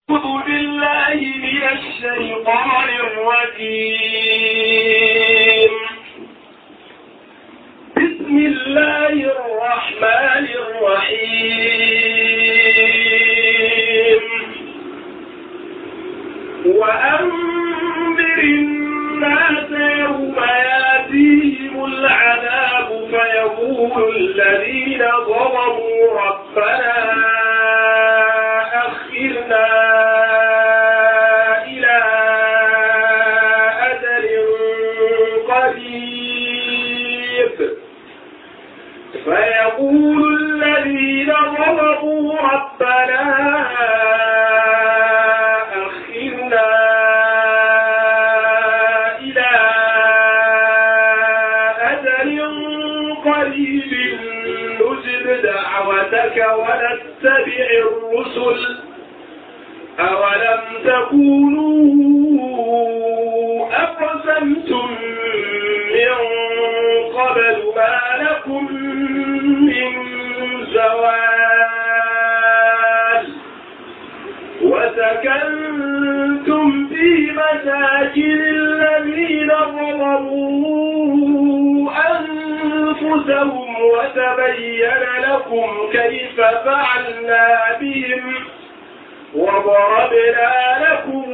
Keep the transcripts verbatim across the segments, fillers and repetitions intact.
أعوذ بالله من الشيطان الرجيم. بسم الله الرحمن الرحيم. وأنذر الناس يوم يأتيهم العذاب فيقول الذين ظلموا ربنا أخرنا إلى أجل قريب فيقول الذين ظلموا ربنا أخرنا إلى أجل قريب نجب دعوتك ونتبع الرسل أولم تكونوا أقسمتم من قبل ما لكم من زوال وسكنتم في مساكن الذين ظلموا أنفسهم وتبين لكم كيف فعلنا بهم وضربنا لكم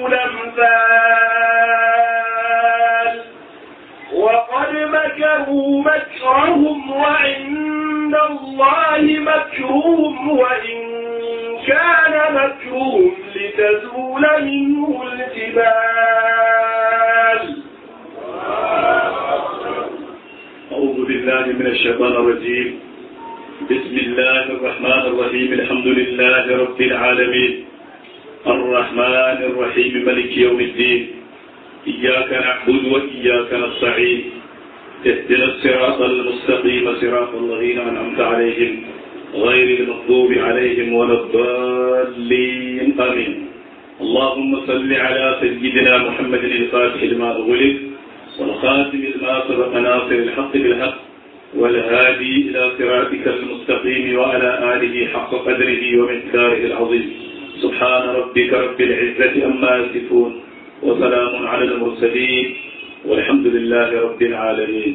الأمثال وقد مكروا مكرهم وعند الله مكرهم وإن كان مكرهم لتزول منه الجبال. أعوذ بالله من الشيطان الرجيم. بسم الله الرحمن الرحيم. الحمد لله رب العالمين الرحمن الرحيم ملك يوم الدين. إياك نعبد وإياك نستعين. اهدنا الصراط المستقيم صراط الذين أنعمت عليهم غير المغضوب عليهم ولا الضالين آمين. اللهم صل على سيدنا محمد الفاتح لما أغلق والخاتم لما سبق ناصر الحق بالحق والهادي إلى صراطك المستقيم وعلى آله حق قدره ومقداره العظيم. سبحان ربك رب العزة عما يصفون وسلام على المرسلين والحمد لله رب العالمين.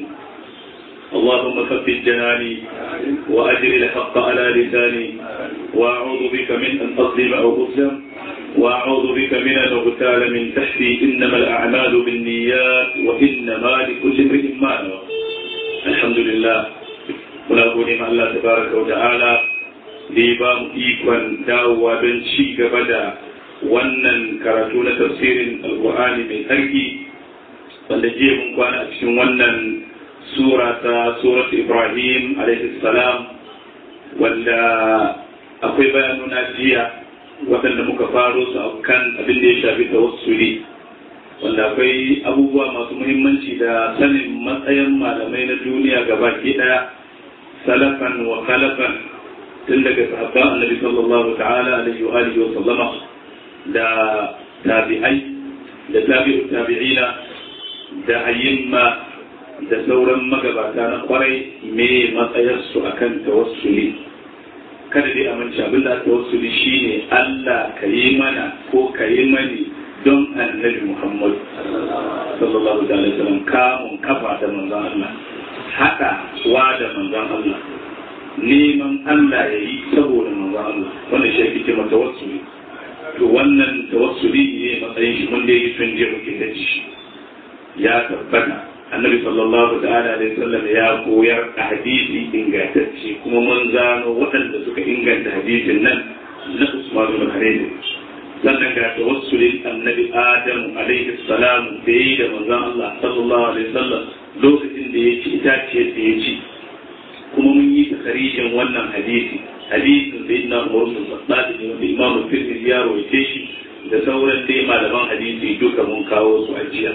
اللهم ثبت جناني وأجر الحق على لساني وأعوذ بك من أن أظلم أو أظلم وأعوذ بك من أن أغتال من تحتي. إنما الأعمال بالنيات وإنما لكل امرئ ما نوى. الحمد لله muna gode ma Allah tabaraka wa ta'ala da ya ba mu ikon dawowa don ci gaba da wannan karatu na tafsirin alqur'ani mai tsarki wanda jiya mun kwana a cikin wannan sura ta surat Ibrahim alaihi salam wanda akwai bayanuna jiya waɗanda muka faro su a kan abin da ya shafi tawassuli wanda akwai abubuwa masu muhimmanci da sanin matsayin malamai na duniya gabaki ɗaya salafan wa khalafan tun daga sahabban annabi sallallahu ta'ala alaihi wa alihi wa sallama da tabi'ai da tabi'u tabi'ina da ayyimma da sauran magabata na kwarai me matsayarsu akan tawassuli. Kada dai amince abin da tawassuli shine Allah ka yi mana ko ka yi mani don annabi Muhammad sallallahu alaihi wasallam kamun kafa da manzon Allah haka wa da manzon Allah neman Allah ya yi saboda manzon Allah wannan shi ake cewa tawassuli. To wannan tawassuli ne matsayin shi mun da yi tun je muke da shi ya tabbata annabi sallallahu ta'ala alaihi wasallam ya koyar a hadisi ingantacce kuma mun gano waɗanda suka inganta hadisin nan na Usman bin Affan. Sannan ga tawassulin annabi Adam alaihi salam da yi da manzon Allah sallallahu alaihi wasallam lokacin da ya ci itace da ya ci kuma mun yi takarijin wannan hadisi hadisin sayyidina Umar bin Khattab da Imam Tirmidhi ya rawaite shi da sauran dai malaman hadisi duka mun kawo su a jiya.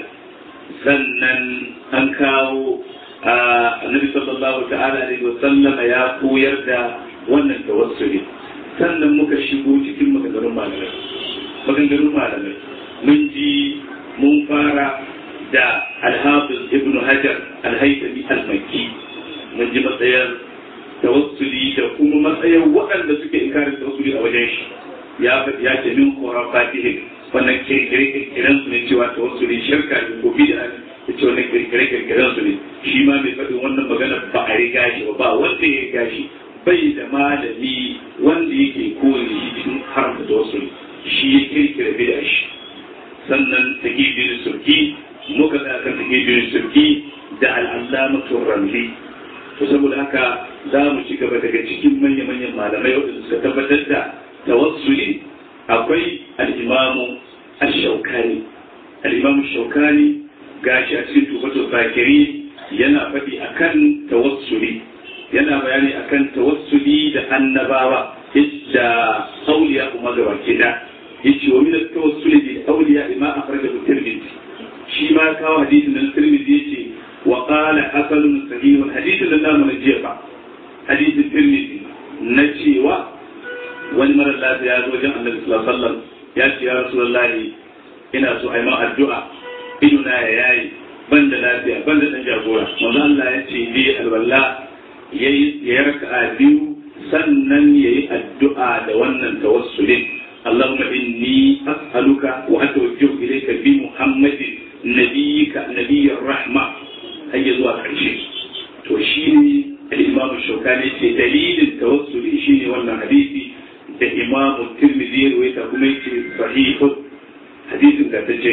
Sannan an kawo annabi sallallahu ta'ala alaihi wasallam ya koyar da wannan tawassuli. Sannan muka shigo cikin maganganun malamai maganganun malamai mun ji mun fara da al-Hafiz Ibn Hajar al-Haythami al-Makki mun ji matsayar tawassuli da kuma matsayin waɗanda suke inkarin tawassuli a wajen shi ya ya ce min khurafatihi wannan kirkire kirkiren su ne cewa tawassuli shirka ne ko bid'a ne ya ce wannan kirkire kirkiren su ne shi ma mai faɗin wannan magana ba a riga shi ba ba wanda ya riga shi bai da malami wanda yake koyi shi cikin haramta tawassuli shi ya kirkire bid'a shi sannan taqibul surki muka da kan taqibul surki da al-allamatu ramli to saboda haka za mu ci gaba daga cikin manya-manyan malamai waɗanda suka tabbatar da tawassuli akwai al'imamu al-shaukani al'imamu shaukani gashi a cikin tubatul zakiri yana faɗi akan tawassuli yana bayani akan tawassuli da annabawa da auliya kuma gaba kida yace wa min at-tawassuli bi auliya ma akhrajahu tirmidhi shi ma kawo hadisin nan tirmidhi yace wa qala hasan sahih hadisin nan namu na jiya hadisin tirmidhi na cewa wani mara lafiya ya zo wajen annabi sallallahu alaihi wasallam ya ce ya rasulullahi ina so ai ma addu'a idona ya yayi ban da lafiya ban da dan jagora manzo Allah ya ce bi alwala yayi ya raka'a biyu sannan yayi addu'a da wannan tawassulin Allahumma inni as'aluka wa atawajjahu ilayka bi Muhammadin nabiyyika nabiyyir rahma hayya zuwa karshe to shine al-Imam Shawkani ce dalilin tawassuli shine wannan hadisi da Imam Tirmidhi ya rawaita kuma yace sahihu hadisin da tace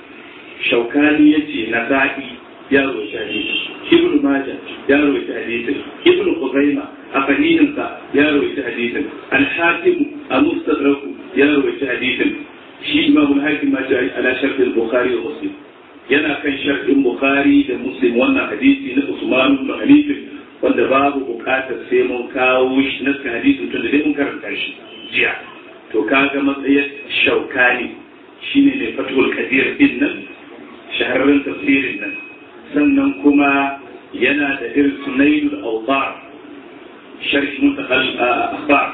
Shawkani yace Nasa'i ya rawaita hadisi Ibn Majah ya rawaita hadisi Ibn Khuzaimah a fahimta ya rawaita hadisin Al-Hakim a Mustadrak ya rawaita hadisin shi Imam Al-Hakim ma jari ala shart al-Bukhari wa Muslim yana kan shartin Bukhari da Muslim wannan hadisi na Usman ibn Hanif wanda babu bukatar sai mun kawo shi na hadisin tun da dai mun karanta shi jiya to kaga matsayin Shaukani shine ne Fathul Qadir din nan shahararren tafsirin nan sannan kuma yana da irin Sunailul Awtar sharh Muntaqal Akhbar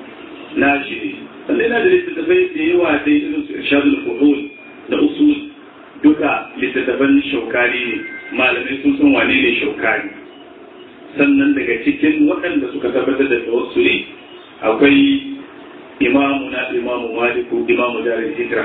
na shi sannan yana da littattafai da yawa da irin su Irshadul Fuhul da usul duka littattafan Shaukani ne malamai sun san wane ne Shaukani sannan daga cikin waɗanda suka tabbatar da tawassuli akwai imamu na imamu maliku imamu jarin hijira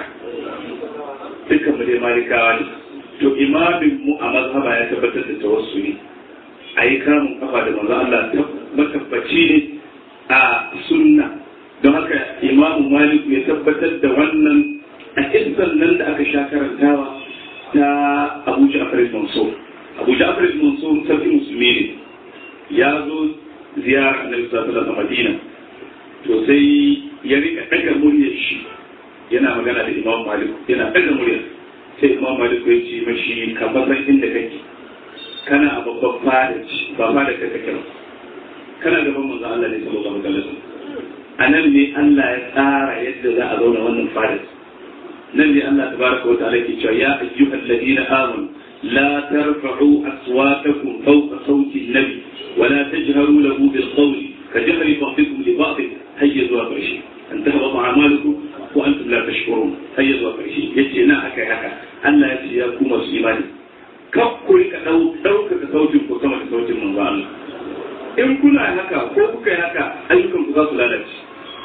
dukkan mu dai malikawa ne to imamin mu a mazhaba ya tabbatar da tawassuli a yi kamun kafa da manzo Allah matabbaci ne a sunna don haka imamu maliku ya tabbatar da wannan a izzan nan da aka sha karantawa ta Abu Ja'far al-Mansur Abu Ja'far al-Mansur sarki musulmi ne ya zo ziyara na Rasulullah a Madina to sai ya rika daga muryar shi yana magana da Imam Malik yana daga muryar sai Imam Malik ya ce mashi ka bazan inda kake kana a babban fada ba fada ka kake kana gaban manzo Allah ne sallallahu alaihi wasallam anan ne Allah ya tsara yadda za a zauna wannan fada nan ne Allah tabaraka wa ta'ala ke cewa ya ayyuhal ladina amanu la tarfa'u aswatakum fawqa sawti an-nabi wa la tajharu lahu bil qawli kajahri ba'dikum li ba'd hayya zuwa karshe an tahbata a'malukum wa antum la tashkurun hayya zuwa karshe yace na akai haka Allah ya ce ya ku masu imani kakku rika dauka da sautin ku sama da sautin manzo Allah in kuna haka ko kuka yi haka ayyukan ku za su lalace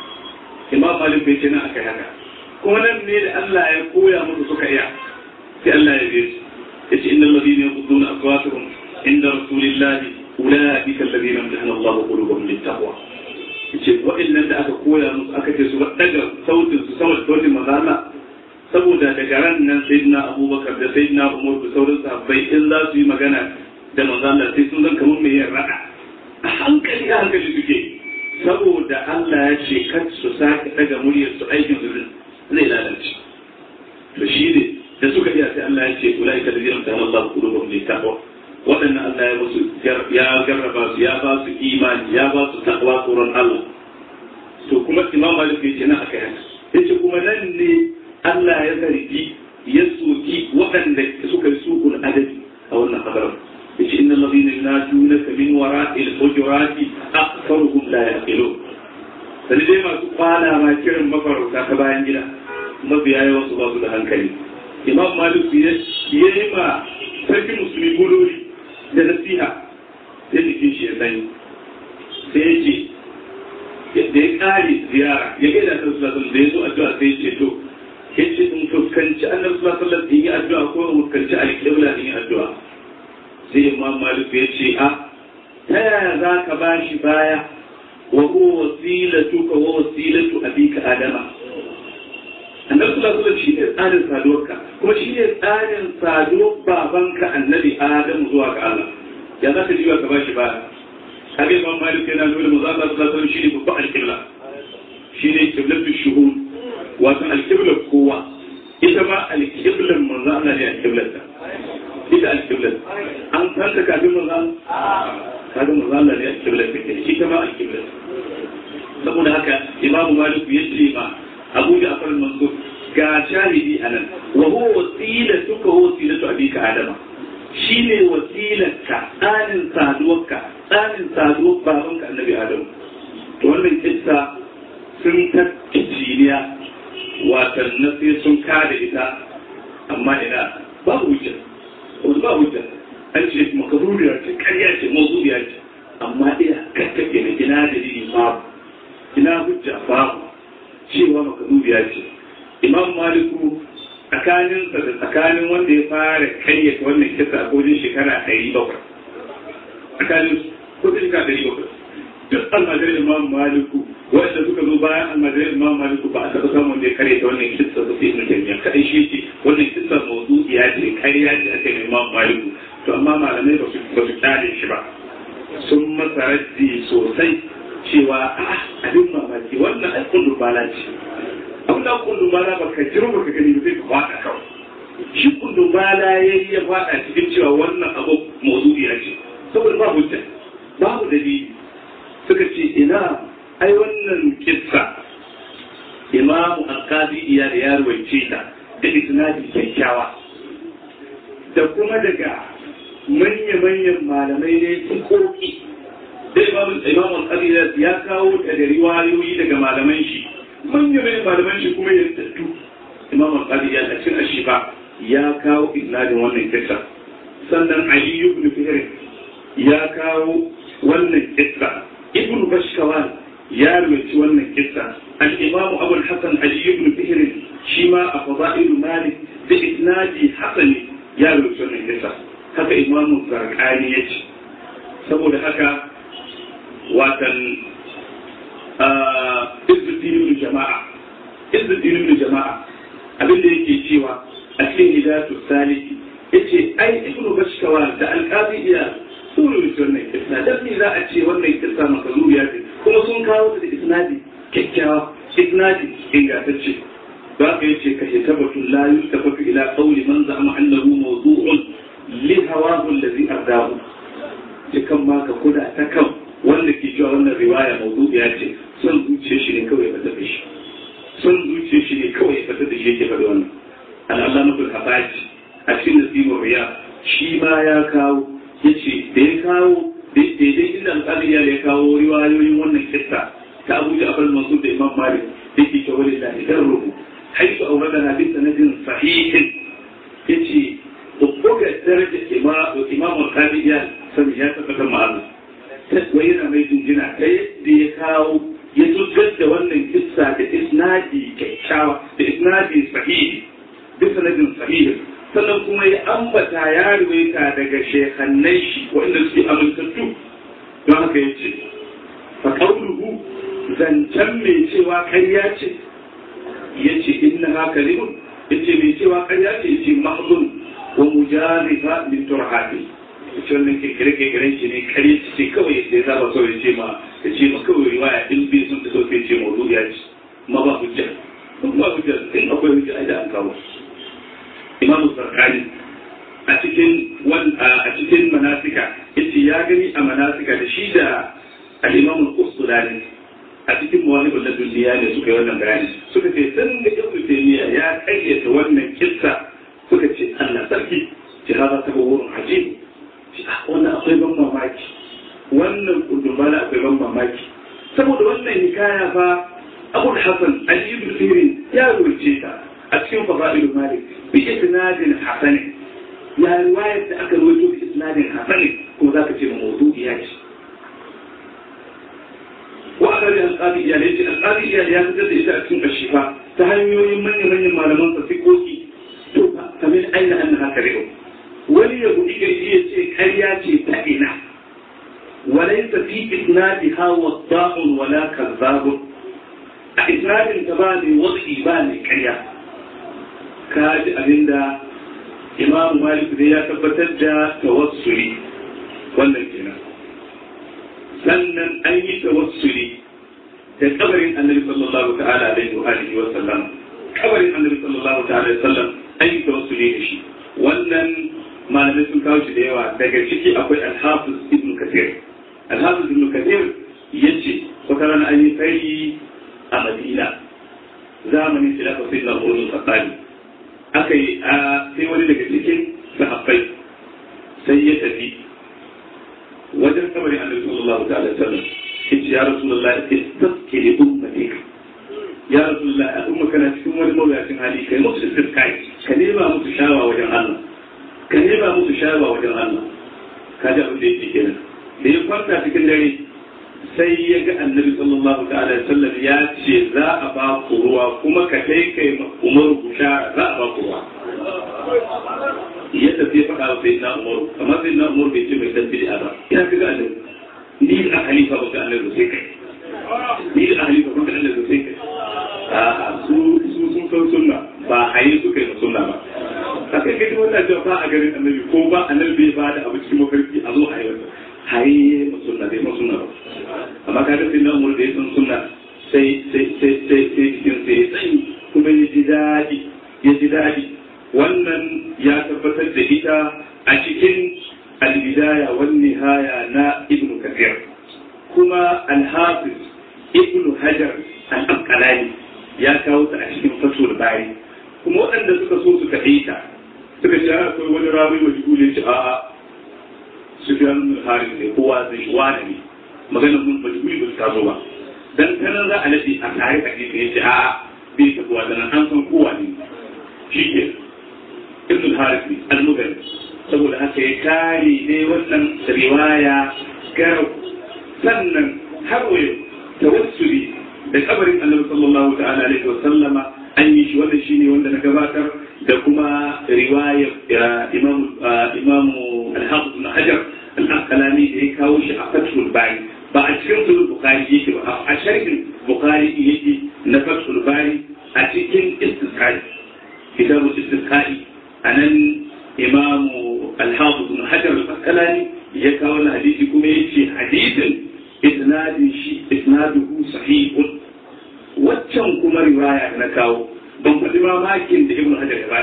Imam Malik bai ce na akai haka kuma nan ne da Allah ya koya musu suka iya sai Allah ya bi su yace innal ladina yaghudduna aswatahum inda rasulillahi ulaika alladhina amtahana Allahu qulubahum lit-taqwa yace wa'annan da aka koya musu aka ce su daga sautin su sama da sautin manzo Allah saboda daga ran nan sayyidina Abubakar da sayyidina Umar da sauran sahabbai in za su yi magana da manzo Allah sai sun zan kamar mai yin rada a hankali a hankali suke saboda Allah ya ce kar su sake daga muryar su aikin su zai lalace to shi ne da suka iya sai Allah ya ce ulaika alladhina amtahana Allahu qulubahum lit-taqwa wadannan Allah ya musu ya garraba su ya ba su imani ya ba su taqwa tsoron Allah to kuma Imam Malik ya ce na akai haka yace kuma nan ne Allah ya zargi ya soki waɗanda suka yi sukun adadi a wannan kabarin yace innal ladhina yunadunaka min wara'il hujurati aktharuhum la yaqilun sai dai masu kwana ma kiran mafarauta ta bayan gida mabiya yawan su ba su da hankali Imam Malik ya yi ma sarki musulmi gudori da nasiha sai jikin shi ya sani sai ya ce da ya kare ziyara ya gaida ta sallallahu da ya zo addu'a sai ya ce to yace in fuskanci annabi sallallahu alaihi wasallam yi addu'a ko in fuskanci alƙibla in yi addu'a sai imam malik ya ce a ta yaya za ka bashi baya wa huwa wasilatuka wa wasilatu abika adama annabi sallallahu alaihi wasallam shi ne tsarin saduwarka kuma shi ne tsarin saduwar babanka annabi adamu zuwa ga Allah ya za ka ji ka bashi baya kaga imam malik yana nuna manzo Allah sallallahu alaihi wasallam shi ne babban alƙibla shi ne qiblatu shuhud wato alƙiblar kowa ita ma alƙiblar manzo Allah ne alƙiblar ta ita alƙiblar an fanta kafin manzo kaga manzo Allah ne alƙiblar ta ita ma alƙiblar saboda haka imamu malik ya ce ma abu da afar mansur ga shahidi anan wa huwa wasilatuka wa wasilatu abika adama shine wasilarka tsarin saduwarka tsarin saduwar babanka annabi adamu to wannan kissa sun tattijiniya watan na sai sun kada ita amma ina ba hujja wasu ba hujja an ce makaruriya ce karya ce mawzubiya ce amma ina kakkake na ina dalili babu ina hujja babu cewa makaruriya ce imam maliku tsakaninsa da tsakanin wanda ya fara kayyata wannan kisa a kojin shekara ɗari bakwai tsakanin kojin shekara ɗari bakwai duk almajirin imam maliku wanda suka zo bayan almajirin imam maliku ba a taɓa samun wanda ya karyata wannan kisa da sai ibn taymiya kadai shi ce wannan kisa mawdu'iya ce karya ce aka yi imam maliku to amma malamai ba su ba su kyale shi ba sun masa raddi sosai cewa a abin mamaki wannan alƙulun bala ce abin da kundin bala ba ka jiro ba ka gani ba zai ka faɗa kawai shi kundin bala ya yi ya faɗa cikin cewa wannan abu mawdu'iya ce saboda ba hujja babu dalili suka ce ina ai wannan kissa imamu alqadi iya da ya ruwaice ta da isnadi kyakkyawa da kuma daga manya-manyan malamai ne tukoki da imamu alqadi ya kawo ta da riwayoyi daga malaman shi manya-manyan malaman shi kuma yantattu imamu alqadi ya cikin ashifa ya kawo isnadin wannan kissa sannan ali ibn fihr ya kawo wannan kissa ibn bashkawan ya rubuci wannan kissa al-imam abu al-hasan ali ibn fihr shi ma a fadail malik da isnadi hasan ya rubuci wannan kissa haka imam zarqani yace saboda haka watan izzuddin jama'a izzuddin jama'a abin da yake cewa a cikin hidayatu saliki yace ai ibn bashkawan da al-qadi iya sun rubuta wannan kissa dan me za a ce wannan kissa makaluriya ce kuma sun kawo ta da isnadi kyakkyawa isnadi ingantacce ba ka yace ka ce tabbatun la yustafatu ila qawli man za'ama annahu mawdu'un li hawahu alladhi ardahu kan ma ka kuda ta kan wanda ke cewa wannan riwaya mawdu'iya ce son zuciyar shi ne kawai ya fata shi son zuciyar shi ne kawai ya fata da shi yake faɗi wannan al-allamatul hafaji a cikin nasibur riya shi ma ya kawo yace da ya kawo daidai inda alƙaliya ya kawo riwayoyin wannan kissa ta Abu Ja'far al-Mansur da Imam Malik yake cewa da idan rubu haitu auradana bi sanadin sahihin yace buga daraja Imam al-Qadiyya sai ya tabbata ma'ana sai yana mai jinjina kai da ya kawo ya tuddar da wannan kissa da isnadi kyakkyawa da isnadi sahihi bi sanadin sahihin sannan kuma ya ambata ya ruwaita daga shekannai shi wanda suke amintattu don haka ya ce fa kauluhu zancen mai cewa karya ce ya ce inna haka limun ya ce mai cewa karya ce ya ce mahzun wa mujarifa min turhati ya ce wannan kirkire-kirkiren shi ne karya ce kawai ya ce zaba kawai ya ce ma ya ce ma kawai riwaya in bai sun ta sauke ce mawdu ya ce ma ba hujja ba hujja in akwai hujja ai da an kawo imam sarkani a cikin a cikin manasika yace ya gani a manasika da shi da al-imam al-qusdani a cikin mawalibul ladunniya da suka yi wannan bayani suka ce san da ibnu taymiya ya kayyata wannan kissa suka ce Allah sarki ce hada tabawurun ajib wannan akwai ban mamaki wannan kudumala akwai ban mamaki saboda wannan hikaya fa Abu Hassan Ali ibn Sirin ya rubuce ta a cikin fadailul malik bi isnadin hasan ya riwayat da aka rawaito bi isnadin hasan ko zaka ce mawdu'i ya ce wa akari alƙadi iyalai ce alƙadi iyalai ya fitar da ita a cikin ashifa ta hanyoyin manya-manyan malaman fasikoki to kamar aina an haka ri'o wani ya buɗi kirji ya ce ƙarya ce ta ina وليس في إسنادها وضاع ولا كذاب إسناد تباني وضعي باني كريا كاد أبندا إمام مالك ذي تبتدى توصلي والنجنة سنن أي توصلي كبر النبي صلى الله تعالى عليه وآله وسلم كبر النبي صلى الله تعالى عليه وسلم أي توصلي لشي ولن ما نسمع كاوش ديوا دقيقة أقول الحافظ ابن كثير الحافظ ابن كثير يجي وكان أن يفعي أمدينة زمن خلافة سيدنا عمر بن الخطاب أكي في ولد كثير فحقي سيدتي وجد كبر النبي صلى الله عليه وسلم يا رسول الله استسقي لأمتك يا رسول الله أمك كانت في أمور المولى عليك كي مصر استسقي كلمة متشابهة وجه الله كلمة متشابهة وجه الله كذا أولئك كذا da ya kwanta cikin dare sai ya ga annabi sallallahu ta'ala alaihi wasallam ya ce za a ba ku ruwa kuma ka kai kai Umaru bushara za a ba ku ruwa ya tafi faɗa wa sayyidina Umaru amma sayyidina Umaru bai ce mai dan bid'a ba ina ga annabi ni a halifa ba ga annabi sai kai ni a halifa ba ga annabi sai kai a su su sun san sunna ba hayi su kai sunna ba haka kai wannan da ba a garin annabi ko ba annabi bai ba da abu cikin mafarki a zo a yi wannan haye sunna bai ma sunna ba amma kaga sai na umar da ya san sunna sai sai sai sai sai cikin sai sai kuma ya ji daɗi ya ji daɗi wannan ya tabbatar da ita a cikin al-bidaya wan nihaya na ibnu kathir kuma al-hafiz ibnu hajar al-asqalani ya kawo ta a cikin fatul bari kuma waɗanda suka so su kaɗe ta suka ce akwai wani rawi majhuli ce a'a Sufyan bin Harith ne kowa zai shi wani ne maganar mun ba duk ba ta zo ba dan kana za a nade a tare da kike yace a bai ta kowa dan an san kowa ne shike Ibn Harith ne al-Mughal saboda haka ya kare ne wannan riwaya gar sannan har wayo tawassuli da kabarin Annabi sallallahu ta'ala alaihi wa sallama an yi shi wannan shine wanda na gabatar da kuma riwayar Imam Imam al-Hafiz ibn Hajar al-Asqalani da ya kawo shi a Fathul Bari ba a cikin Sahih Bukhari yake ba a sharhin Bukhari yake na Fathul Bari a cikin Istisqai kitabul Istisqai anan Imam al-Hafiz ibn Hajar al-Asqalani ya kawo hadisi kuma yace hadisin isnadin shi isnaduhu sahihun waccan kuma riwaya na kawo ban faɗi mamakin da Ibn Hajar ya ba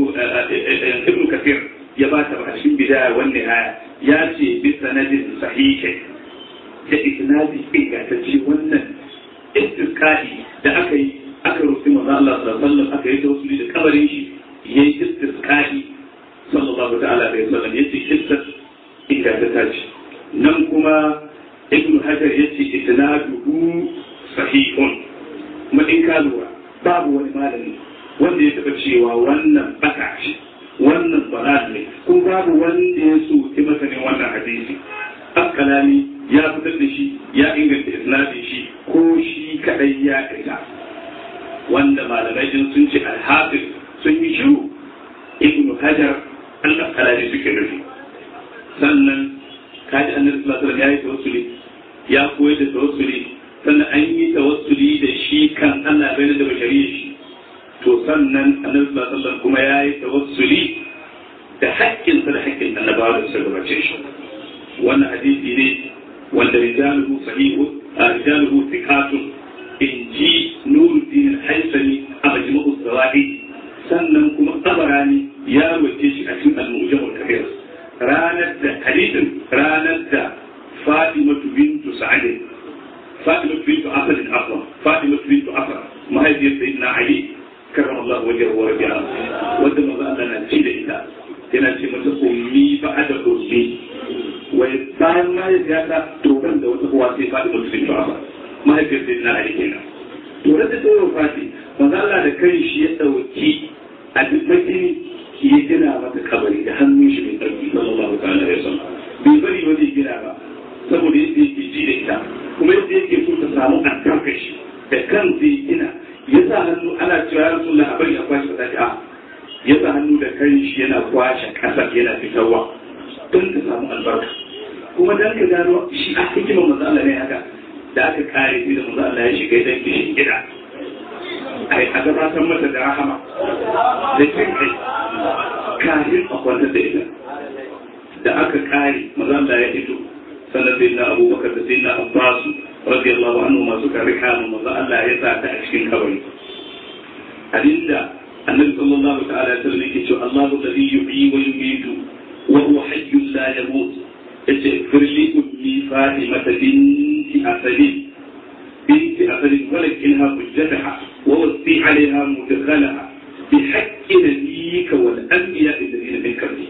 Ibn Kathir ya ba ta a cikin bidaya wannan haya ya ce bi sanadin sahihi da isnadi ingantacce wannan istisqai da aka yi aka rufe manzo Allah sallallahu alaihi wasallam aka yi tawassuli da kabarin shi yayi istisqai sallallahu ta'ala alaihi wasallam yace kissa ingantacce nan kuma Ibn Hajar yace isnaduhu sahihun kuma in ka lura babu wani malami wanda ya taɓa cewa wannan baka shi wannan balal ne ko babu wanda ya soki masanin wannan hadisi Asqalani ya fitar da shi ya inganta isnadin shi ko shi kadai ya isa wanda malamai din sun ce al-hafiz sun yi shiru Ibn Hajar al-Asqalani suke nufi sannan kaji annabi sallallahu alaihi wasallam ya yi tawassuli ya koyar da tawassuli sannan an yi tawassuli da shi kan Allah bai da bashariyar shi to sannan annabi sallallahu alaihi wasallam kuma ya yi tawassuli da haƙƙinsa da haƙƙin annabawa da suka gabace shi wannan hadisi ne wanda rijaluhu sahihu rijaluhu thiqatun inji Nuruddin al-Haythami a majmu'u zawaid sannan kuma Tabarani ya rawace shi a cikin al-Mu'jam al-Kabir ranar da hadisin ranar da Fatimatu bintu Sa'd Fatimatu bintu Asad al-Afra Fatimatu bintu Afra mahaifiyar sayyidina Ali karrama Allah wajhahu wa rabi'a wanda manzo Allah na ci da ita yana ce mata ummi ba'da ummi wai bayan mahaifiyata to kan da wata uwa sai Fatimatu bintu Afra mahaifiyar sayyidina Ali kenan to da ta yi fati manzo Allah da kai shi ya dauki a duk makini ya gina mata kabari da hannun shi mai tsarki sallallahu alaihi wasallam bai bari wani gina ba saboda yadda yake ji da ita kuma yadda yake so ta samu sake a ya sa hannu da kan shi yana kwashe ƙasa yana fitarwa don ka samu albarka kuma dan ka gano shi a hikimar manzo Allah ne haka da aka kare shi da manzo Allah ya shiga dan kishin gida ai a gabatar mata da rahama da jin kai kafin a kwantar da ita da aka kare manzo Allah ya fito sannan sai na Abubakar da sai na Abbas radiyallahu anhu masu karika manzo Allah ya sa ta a cikin kabari abinda annabi sallallahu ta'ala alaihi wasallam yake cewa Allahu alladhi yuhyi wa yumiitu wa huwa hayyun la yamut yace firli ummi Fatimata binti Asad binti Asad walakinha hujjataha wa wasi 'alayha mudkhalaha bihaqqi nabiyyika wal anbiya alladhina min qabli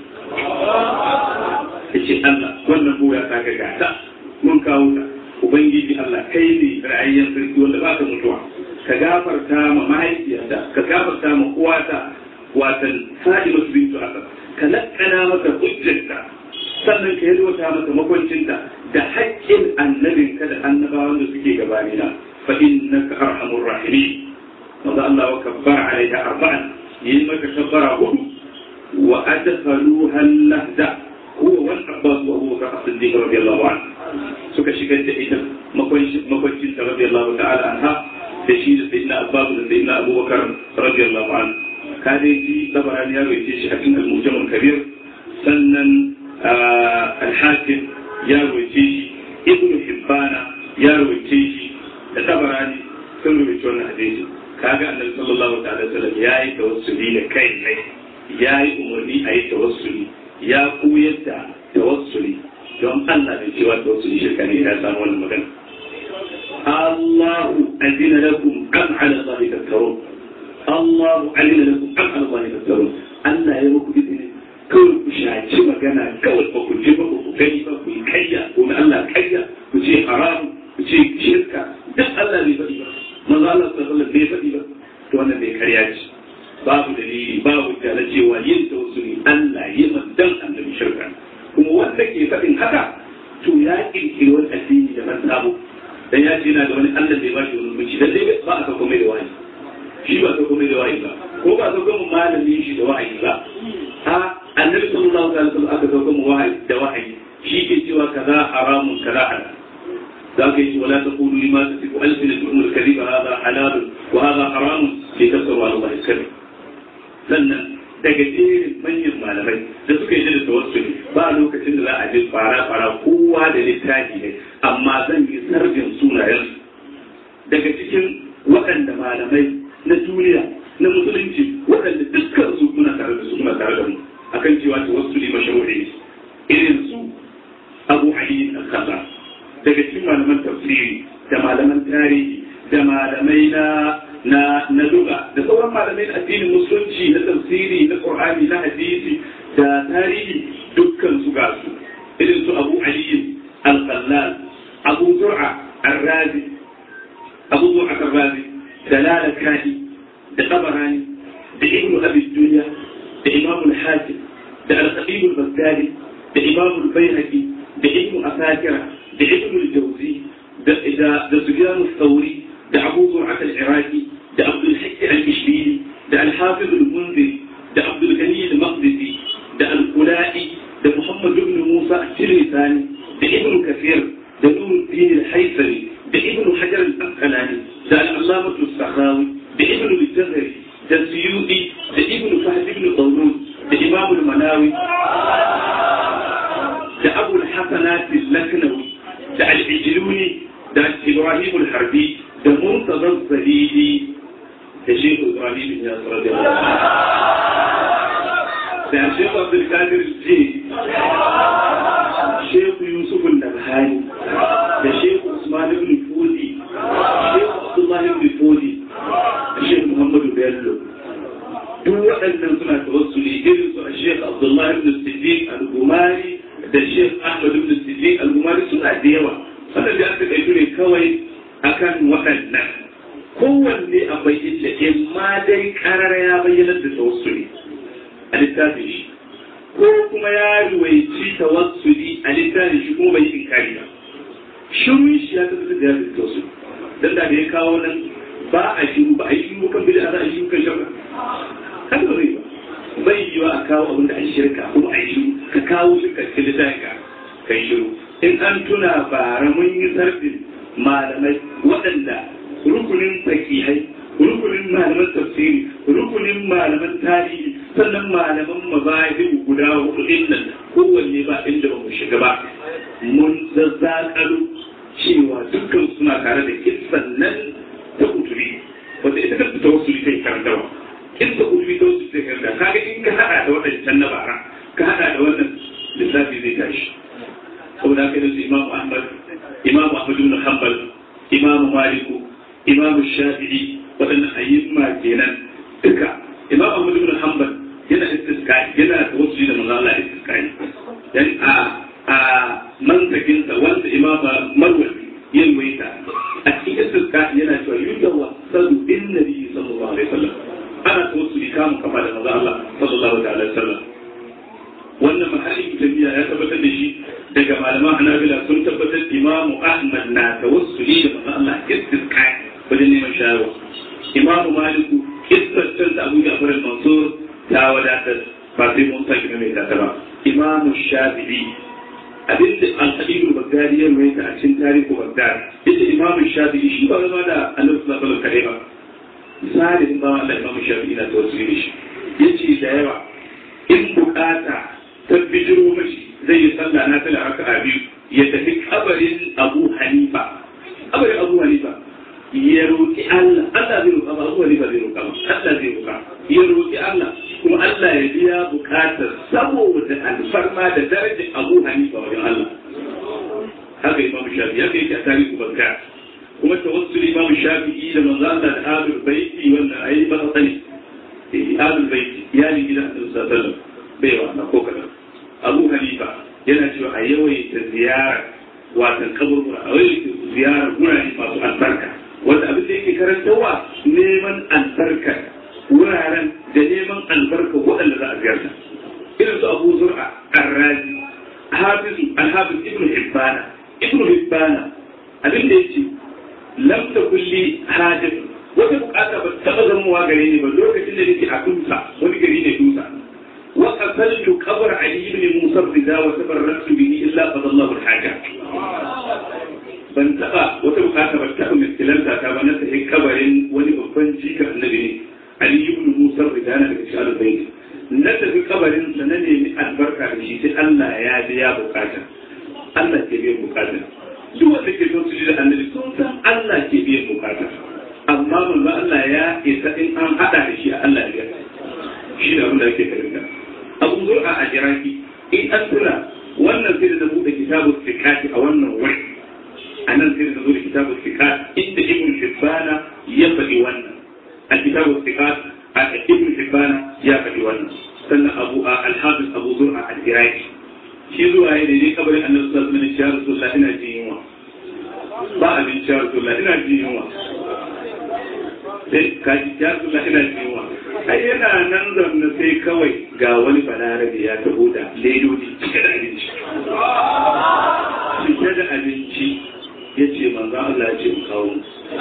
yace Allah wannan goya ta ga gata mun kawo ta ubangiji Allah kai ne ra'ayin sarki wanda baka mutuwa ka gafarta ma mahaifiyarta ka gafarta ma uwata watan Fatima bintu Asad ka lakkana mata hujjarta sannan ka yalwata mata makwancinta da haƙƙin annabinka da annabawan da suke gabanina fa innaka arhamur rahimin wanda Allah wa kabbara alaiha arba'an yi maka kabbara hudu wa adkhaluha al-lahda huwa wal Abbas wa Abu Bakr as-Siddiq radiyallahu anhu suka shigar da ita makwancinta radiyallahu ta'ala anha da shi da sayyidina Abbas da sayyidina Abubakar radiyallahu anhu kare ji tabarani ya roce shi a cikin al-Mujam al-Kabir sannan al-Hakim ya roce shi Ibn Hibban ya roce shi da tabarani sun roce wannan hadisi kaga Annabi sallallahu alaihi wasallam yayi tawassuli da kai ne yayi umarni a yi tawassuli ya koyar da tawassuli don Allah da cewa tawassuli shirka ne ya samu wannan magana الله أذن لكم أم على الله تفترون الله أذن لكم أم على الله تفترون ألا يمكن إذن كل شيء مكانا كول فكل جبه وكيفة وكيا وما الله كيا وشيء حرام وشيء شركة ده الله بيفدي ما الله تقول بيفدي وانا بكرياج باب دليل باب الجالجي وين توصلي ألا يمدن أن بشركة kuma wanda ke faɗin haka to ya kirkiri wani addini da ban sabo dan ya ce na da wani Allah bai ba shi wani mulki dan dai ba a sauko mai da wahayi shi ba sauko mai da wahayi ba ko ba sauko mu malamin shi da wahayi ba a annabi sallallahu alaihi wasallam aka sauko mu wahayi da wahayi shi ke cewa kaza haramun kaza halal zaka yi wala taqulu lima tasifu alsinatukum alkadhiba hadha halal wa hadha haram litafsiru ala Allah alkadhib sannan daga jerin manyan malamai da suka yi da tawassuli ba lokacin da za a ji fara-fara kowa da littafi ne amma zan yi sarjin sunayen daga cikin waɗanda malamai na duniya na musulunci waɗanda dukkan su muna tare da su muna tare da mu akan cewa tawassuli mashru'i irin su Abu Hayy al-Khaza daga cikin malaman tafsiri da malaman tarihi da malamai na na na lugha da sauran malamai na addinin musulunci na tafsiri na Qur'ani na hadisi da tarihi dukkan su ga su irin su Abu Ali al-Khallal Abu Zur'a al-Razi Abu Zur'a al-Razi da Lalaka'i da Tabarani da Ibn Abi Dunya da Imam al-Hakim da Al-Khatib al-Baghdadi da Imam al-Bayhaqi da Ibn Asakir da Ibn al-Jawzi da da Sufyan al-Thawri da Abu Zur'a al-Iraqi da Abdul Hakki al-Ishbili da Al-Hafiz al-Munziri da Abdul Ghani al-Maqdisi da Al-Qula'i da Muhammad ibn Musa al-Tilisani da Ibn Kathir da Nuruddin al-Haythami da Ibn Hajar al-Asqalani da Al-Allamah al-Sakhawi da Ibn al-Jazari da Suyuti da Ibn Fahd ibn Qawlun da Imam al-Manawi da Abu al-Hasanat al-Laknawi da Al-Ijluni da Ibrahim al-Harbi da Murtaza al-Zalili da Sheikh Ibrahim bin Yasir radiyallahu anhu da Sheikh Abdul Qadir al-Jilani Sheikh Yusuf al-Nabhani da Sheikh Usman ibn Fudi Sheikh Abdullah ibn Fudi da Sheikh Muhammad Bello duk waɗannan suna tawassuli irin su Sheikh Abdullah ibn Siddiq al-Gumari da Sheikh Ahmad ibn Siddiq al-Gumari suna da yawa wannan da aka kai ne kawai akan waɗannan kowanne a bayyana in ma dai karar ya bayyana da tawassuli a littafin shi ko kuma ya ruwaici tawassuli a littafin shi kuma bai yi inkari ba shirin shi ya tabbatar da ya fi tawassuli dan da ya kawo nan ba a shiru ba a yi shiru kan bid'a za a shiru kan shirka haka ba zai ba bai yiwa a kawo abin da an shirka kuma a yi shiru ka kawo shirka cikin littafin ka ka yi shiru in an tuna bara mun yi sardin malamai waɗanda rukunin fakihai rukunin malaman tafsiri rukunin malaman tarihi sannan malaman mazahibu guda hudu din nan kowanne ba inda ba mu shiga ba mun zazzakalo cewa dukkan suna tare da kissan nan ta kuturi wanda ita kanta ta wasu litai karantarwa in ta kuturi ta wasu litai karantarwa kaga in ka haɗa da waɗancan na bara ka haɗa da wannan lissafi zai tashi saboda haka yanzu imamu ahmad imamu ahmad ibn hanbal imamu maliku imamu shafi'i waɗannan ayyuma kenan duka imam ahmad ibn hanbal yana istisqai yana da wasu da manzo Allah istisqai dan a a mantakin sa wanda imam marwazi yin waita a cikin istisqai yana cewa yudawa sadu bin nabi sallallahu alaihi wasallam ana tawassuli kamu kafa da manzo Allah sallallahu alaihi wasallam wannan mahallin jami'a ya tabbatar da shi daga malaman hanabila sun tabbatar imamu ahmad na tawassuli da manzo Allah istisqai wajen neman shayarwa imamu maliku kissantar da abu ja'far al-mansur ta wadatar ba sai mun sake mai ta ba imamu shafi'i abinda al-hadid al-baghdadi ya mai ta a cikin tarihi baghdad yace imamu shafi'i shi ba zama da annabi sallallahu alaihi wasallam ba misali ba Allah imamu shafi'i na tawassuli shi yace da yawa in bukata ta bijiro mashi zai yi sallah na tala raka'a biyu ya tafi kabarin abu hanifa kabarin abu hanifa ya roƙi Allah Allah zai roƙa ba abuwa ne ba zai roƙa ba Allah zai roƙa ya roƙi Allah kuma Allah ya biya buƙatar saboda alfarma da darajar Abu Hanifa wajen Allah haka Imam Shafi'i haka yake a tarihi banka kuma tawassul Imam Shafi'i da manzo Allah da Ahlul Baiti wannan ayi ba sani eh Ahlul Baiti ya ni gidan Annabi sallallahu alaihi wasallam bai wa ko kada Abu Hanifa yana cewa a yawaita ziyara watan kaburbura a yawaita ziyara gurare masu albarka wanda abin da yake karantarwa neman albarka wuraren da neman albarka waɗanda za a ziyarta irin su Abu Zur'a Ar-Razi Hafiz Al-Hafiz Ibn Hibbana Ibn Hibbana abin da yake lam takun li hajat wata bukata ba taɓa zamuwa gare ni ba lokacin da nake a Tusa wani gari ne Tusa wa qasaltu qabr Ali ibn Musa Rida wa tabarraktu bihi illa qadallahu al-haja ban taɓa wata bukata ba taɓa miskilanta ta ba na sahi kabarin wani babban jika annabi ne Ali ibn Musa Ridana daga cikin al-Bayt na tafi kabarin sa na nemi albarka da shi sai Allah ya biya bukata Allah ke biyan bukata duk wanda ke son su ji da annabi sun san Allah ke biyan bukata amma manzo Allah ya isa in an hada da shi Allah ya biya shi da abin da ake karanta Abu Zur'a a Iraki in an tura wannan sai da buɗe kitabu fikati a wannan wuri anan sai da zuwa kitabu sikat inda ibn hibbana ya faɗi wannan a kitabu sikat a ibn hibbana ya faɗi wannan sannan abu al-hafiz abu zur'a al-iraqi shi zuwa ya ne kabarin annabi sallallahu alaihi wasallam ya rasulullah ina jin yunwa ba abin ya rasulullah ina jin yunwa sai ka ji ya rasulullah ina jin yunwa ai yana nan zanna sai kawai ga wani balarabe ya taho da ledodi cike da abinci cike da abinci ya ce manzan Allah ya ce kawo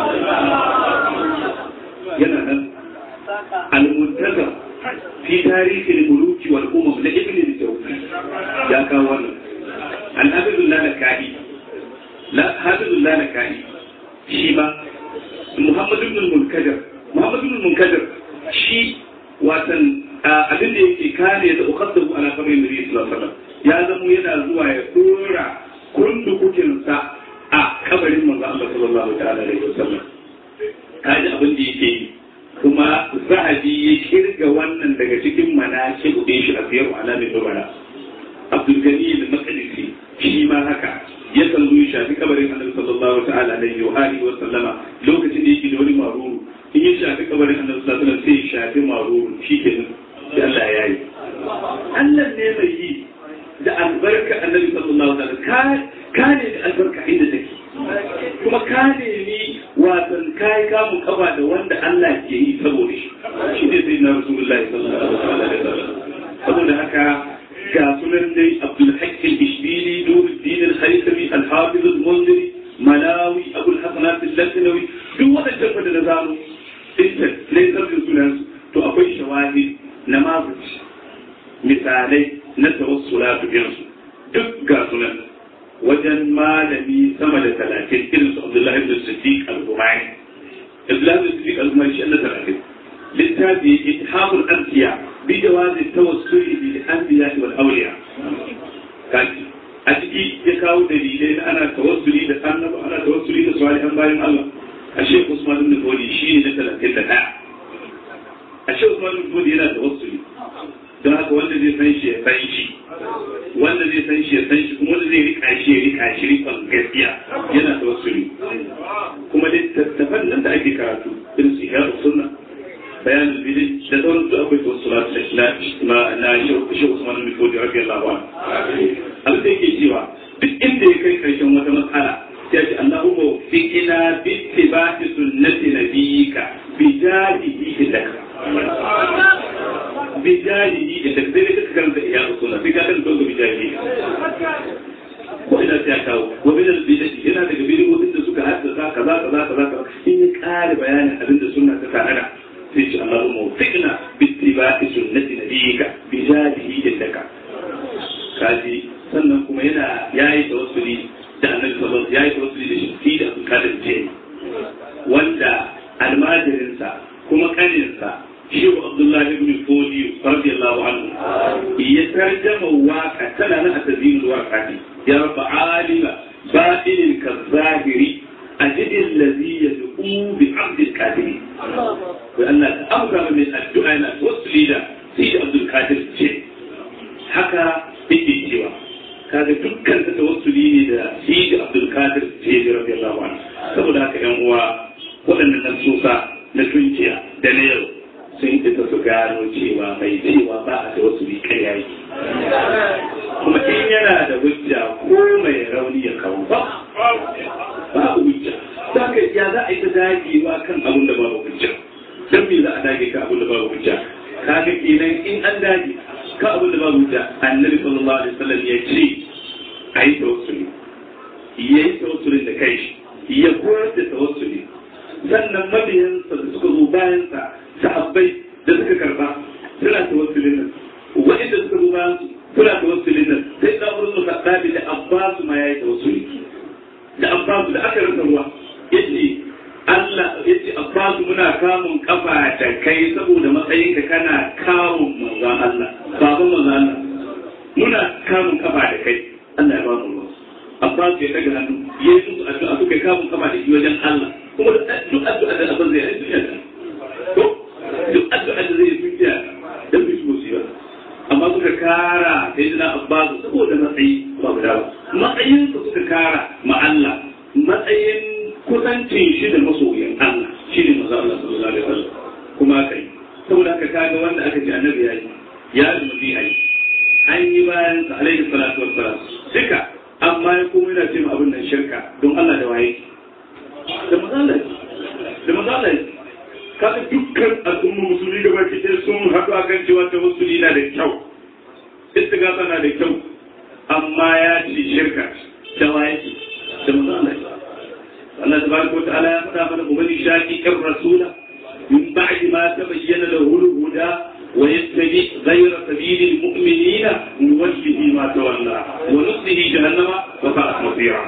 yana nan al-muntaza fi tarihin muluki wal umam da ibn al-jawzi ya kawo wannan al-habibullah al-kadi la habibullah al-kadi shi ba Muhammad ibn al-Munkadir Muhammad ibn al-Munkadir shi watan abin da yake kare da ukhaddu ala qabri nabi sallallahu alaihi wasallam ya zamo yana zuwa ya dora kundukukin sa a kabarin manzo Allah sallallahu alaihi wasallam kaji abin da yake yi kuma zahabi ya kirga wannan daga cikin manaki da shi a biyar alamin dubara Abdul Ghani al-Maqdisi shi ma haka ya kan zo shafi kabarin Annabi sallallahu ta'ala alaihi wa alihi wa sallama lokacin da yake da wani maruru in ya shafi kabarin Annabi sallallahu alaihi wa sallam sai ya shafi maruru shikenan sai Allah ya yi Allah ne mai yi da albarka Annabi sallallahu alaihi wa sallam ka ne da albarka inda take kuma ka ne ni watan kai ka mu kaba da wanda Allah ke yi saboda shi shi ne sai na Rasulullahi sallallahu alaihi wa sallam saboda haka ga sunan dai Abdul Haqq al-Ishbili Nuruddin al-Haythami al-Hafiz al-Munziri Malawi Abu al-Hasanat al-Laknawi duk wadannan da na zamu inda ne sabbin sunan to akwai shawahid na mazuci misalai na tawassulatu irinsu duk ga sunan wajen malami sama da talatin irin su Abdullahi ibn Siddiq al-Humani Abdullahi ibn Siddiq al-Humani shi Allah talatin littafi ittihamul anbiya bi jawazi tawassuli bil anbiya wal awliya kaji a ciki ya kawo dalilai na ana tawassuli da annabi ana tawassuli da salihan bayan Allah a Sheikh Usman ibn Fodi shi ne na talatin da ɗaya a Sheikh Usman ibn Fodi yana tawassuli don haka wanda zai san shi ya san shi wanda zai san shi ya san shi kuma wanda zai rika shi ya rika shi rikon gaskiya yana tawassuli kuma littattafan nan da ake karatu irin su ihya sunna bayanin bidai da sauran su akwai tawassulat na na Sheikh Usman ibn Fodi radiyallahu anhu abin da yake cewa duk inda ya kai karshen wata matsala ya ce Allahumma fiqina bi ittiba'i sunnati nabiyyika bi jadihi laka bijalihi da takdiri da karanta iya sunna sai ka kan dogo bijalihi ko ina sai kawo wa bil bidati yana daga bid'o'in da suka haddasa kaza kaza kaza in ya kare bayanin abin da sunna ta tanada sai ce Allahumma wfiqna bi ittiba'i sunnati nabiyyika bijalihi indaka kaji sannan kuma yana yayi tawassuli da annabi sallallahu yayi tawassuli da shi da kadir jini wanda almajirinsa kuma kaninsa Shehu Abdullahi ibn Fodi radiyallahu anhu ya tarjama waka tana na tazmin waqati ya rabb alima ba'il kazahiri ajid alladhi yad'u bi 'abd al-qadir wa Allah amsa min addu'a na wasli da Sayyid Abdul Qadir ce haka yake cewa kaga dukkan ta tawassuli ne da Sayyid Abdul Qadir ce radiyallahu anhu saboda haka yan uwa waɗannan nan suka na tunciya da na yau sun yi ta su gano cewa mai cewa ba a da wasu rikai yayi kuma in yana da hujja ko mai rauni ya kawo ba ba hujja za ka ya za a yi ta dagewa kan abin da babu hujja don me za a dage ka abin da babu hujja kaga kenan in an dage ka abin da babu hujja annabi sallallahu alaihi wasallam ya ce a yi tawassuli ya yi tawassulin da kai ya koyar da tawassuli sannan mabiyansa da suka zo bayansa sahabbai da suka karba suna tawassulin nan wa'inda suka zo bayan suna tawassulin nan sai da wurin da sahabi da Abbas ma yayi tawassuli da Abbas da aka rasa ruwa yace Allah yace Abbas muna kamun kafa da kai saboda matsayinka kana kamun manzon Allah baban manzon Allah muna kamun kafa da kai Allah ya ba mu ruwa Abbas ya daga hannu yayi musu addu'a suka kamun kafa da shi wajen Allah kuma duk addu'a da Abbas zai yi duniya to duk addu'a da zai duniya dan bi musiba amma suka kara sai da Abbas saboda matsayi ba guda ba matsayin su suka kara ma Allah matsayin kusancin shi da masoyin Allah shine manzo Allah sallallahu alaihi wasallam kuma kai saboda haka kaga wanda aka ce annabi yayi ya zubi ai an yi bayan sa alaihi salatu wassalam duka amma ya kuma yana ce abin nan shirka don Allah da waye da manzo Allah da manzo Allah kaga dukkan al'umma musulmi gaba ɗaya sun haɗu a kan cewa tawassuli na da kyau istighatha na da kyau amma ya ci shirka da waye da manzo Allah Allah tabaraka wa ta'ala ya faɗa mana ubani shaki kan rasula min ba'di ma tabayyana lahu al-huda wa yattabi ghayra sabili al-mu'minina nuwallihi ma tawalla wa nuslihi jahannama wa sa'at masira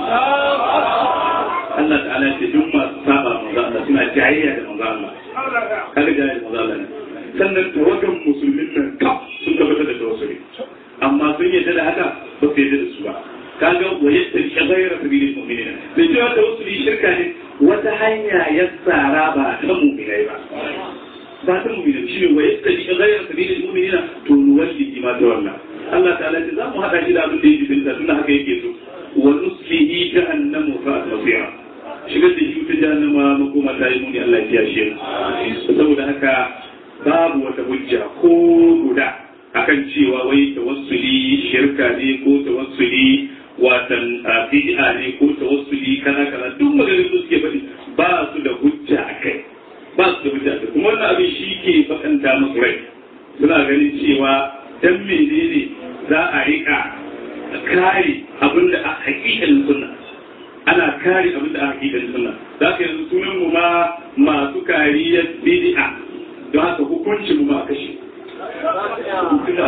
Allah ta'ala ce duk masu saba manzo Allah suna jayayya da manzo Allah kaga jayayya da manzo Allah sannan tawagan musulmin nan kaf sun tabbata da tawassuli amma sun yadda da haka ba su yadda da su ba kaga wayatta ghayra sabilil mu'minin bai ce wata tawassuli shirka ne wata hanya ya tsara ba ta mu'minai ba ba ta mu'minai shi ne wayatta ghayra sabilil mu'minina to nuwalli ma tawalla Allah ta'ala ce za mu hada shi da abin da yake bin da tunda haka yake so wa nuslihi jahannamu fa masira shigar da shi ta jahannama makoma ta yi muni Allah ya shi saboda haka babu wata hujja ko guda akan cewa wai tawassuli shirka ne ko tawassuli watan bid'a ne ko tawassuli kaza kaza duk maganar su suke faɗi ba su da hujja akai ba su da hujja akai kuma wannan abin shi ke bakanta musu rai suna ganin cewa dan menene za a rika kare abinda a hakikalin sunna ana kare abinda a hakikalin sunna za ka yanzu sunan mu ma masu kariyar bid'a don haka hukuncin mu ma kashe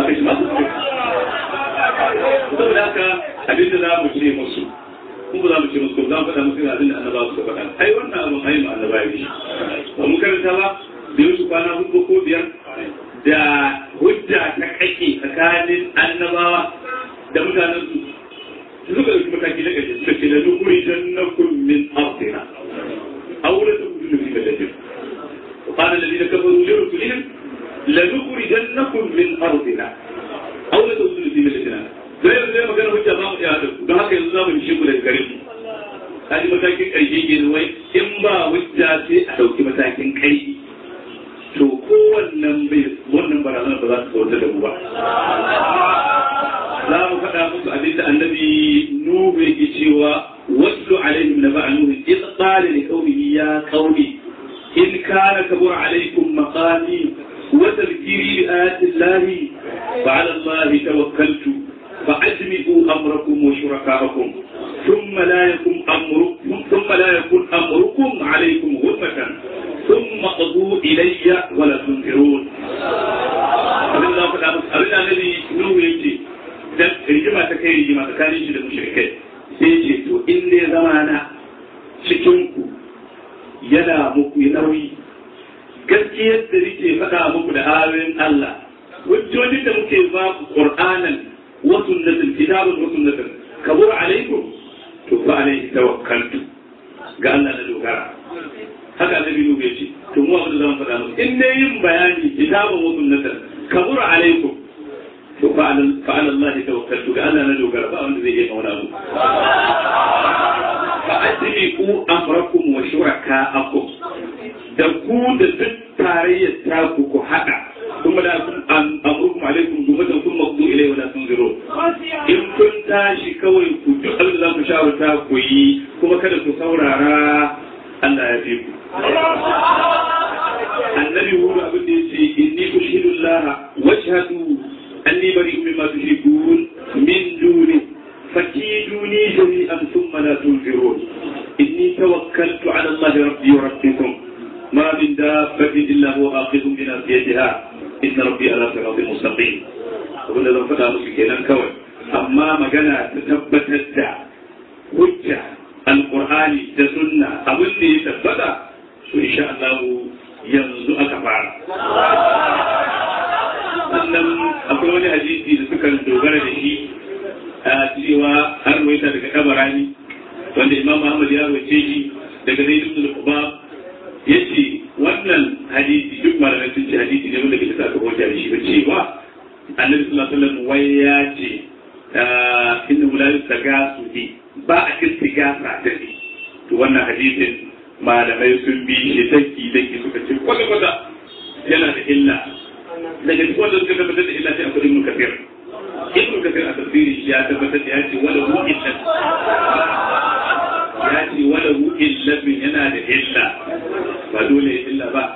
kai shi ma su saboda haka abin da za mu ce musu kun ba za mu ce musu za mu faɗa musu abin da annabawa suka faɗa ai wannan abin ai ma annabawa ne ba mu karanta ba da yau kwana hudu ko biyar da hujja ta kake tsakanin annabawa da mutanen su suka ɗauki mataki na ƙarshe suka ce da nukuri jannakun min ardina aure ta kudu da fi da وقال الذين كفروا لرسلهم لنخرجنكم من ارضنا او لتدخلوا في ملتنا zai zai magana hujja za mu iya da ku don haka yanzu za mu yi shigo daga garin mu kaji matakin ƙarshe ke wai in ba hujja sai a ɗauki matakin kai to kowannan bai wannan barazanar ba za ta kautar da mu ba za mu faɗa musu abinda annabi nuhu yake cewa wasu alaihim naba'a nuhu idh qala liqaumihi ya qaumi إن كان كبر عليكم مقامي وتذكيري بآيات الله فعلى الله توكلت فأجمعوا أمركم وشركاءكم ثم لا يكن أمركم ثم لا يكن أمركم عليكم غمة ثم قضوا إلي ولا تنكرون. أبدا الله فلا أبدا الذي نوح يجي dan rigima ta kai rigima tsakanin shi da mushrikai sai ce to in dai zamana cikin ku yana muku nauyi gaskiyar da nake faɗa muku da ayoyin Allah hujjojin da muke ba ku Qur'anan wa sunnatul kitabun wa sunnatul kabur alaikum to fa alaihi tawakkaltu ga Allah da dogara haka annabi Nuhu ya ce to mu abin da zamu faɗa muku in dai yin bayani kitabun wa sunnatul kabur alaikum to fa ala Allah tawakkaltu ga Allah na dogara ba wanda zai yi kauna mu فأدركوا أمركم وشركاءكم دكوا دك تارية تاكو حدا ثم لا يكون أمركم عليكم جمة ثم اقضوا إليه ولا تنظرون إن كنت شكوي كنت أبدا لا مشاور تاكوي كما كده تصورا الله يفيكم النبي هو أبدا إني أشهد الله واشهدوا أني بريء مما تشركون من دونه فكيدوني جميعا ثم لا تنذرون إني توكلت على الله ربي وربكم ما من دابة إلا هو آخذ بناصيتها إن ربي على صراط مستقيم وقلنا لو فتح مسكينا كوي أما مجانا تثبت الدع حجة القرآن تسنة أولي تثبت وإن شاء الله ينزو أكبر sannan akwai wani hadisi da suka dogara da shi a cewa har waita daga kabarani wanda Imam Ahmad ya rawace shi daga Zaid ibn al-Qubab yace wannan hadisi duk malamai sun ce hadisi ne wanda ke da saka hujja da shi ba cewa Annabi sallallahu alaihi wasallam wai ya ce inna la yustagasu bi ba a istigasa da shi to wannan hadisin malamai sun bi shi daki daki suka ce kwata kwata yana da illa daga cikin wanda suka tabbatar da illa sai akwai Ibn Kathir Ibn Kathir a tafsiri ya tabbatar da ya ce wala hu illa ya ce wala hu illa yana da illa ba dole illa ba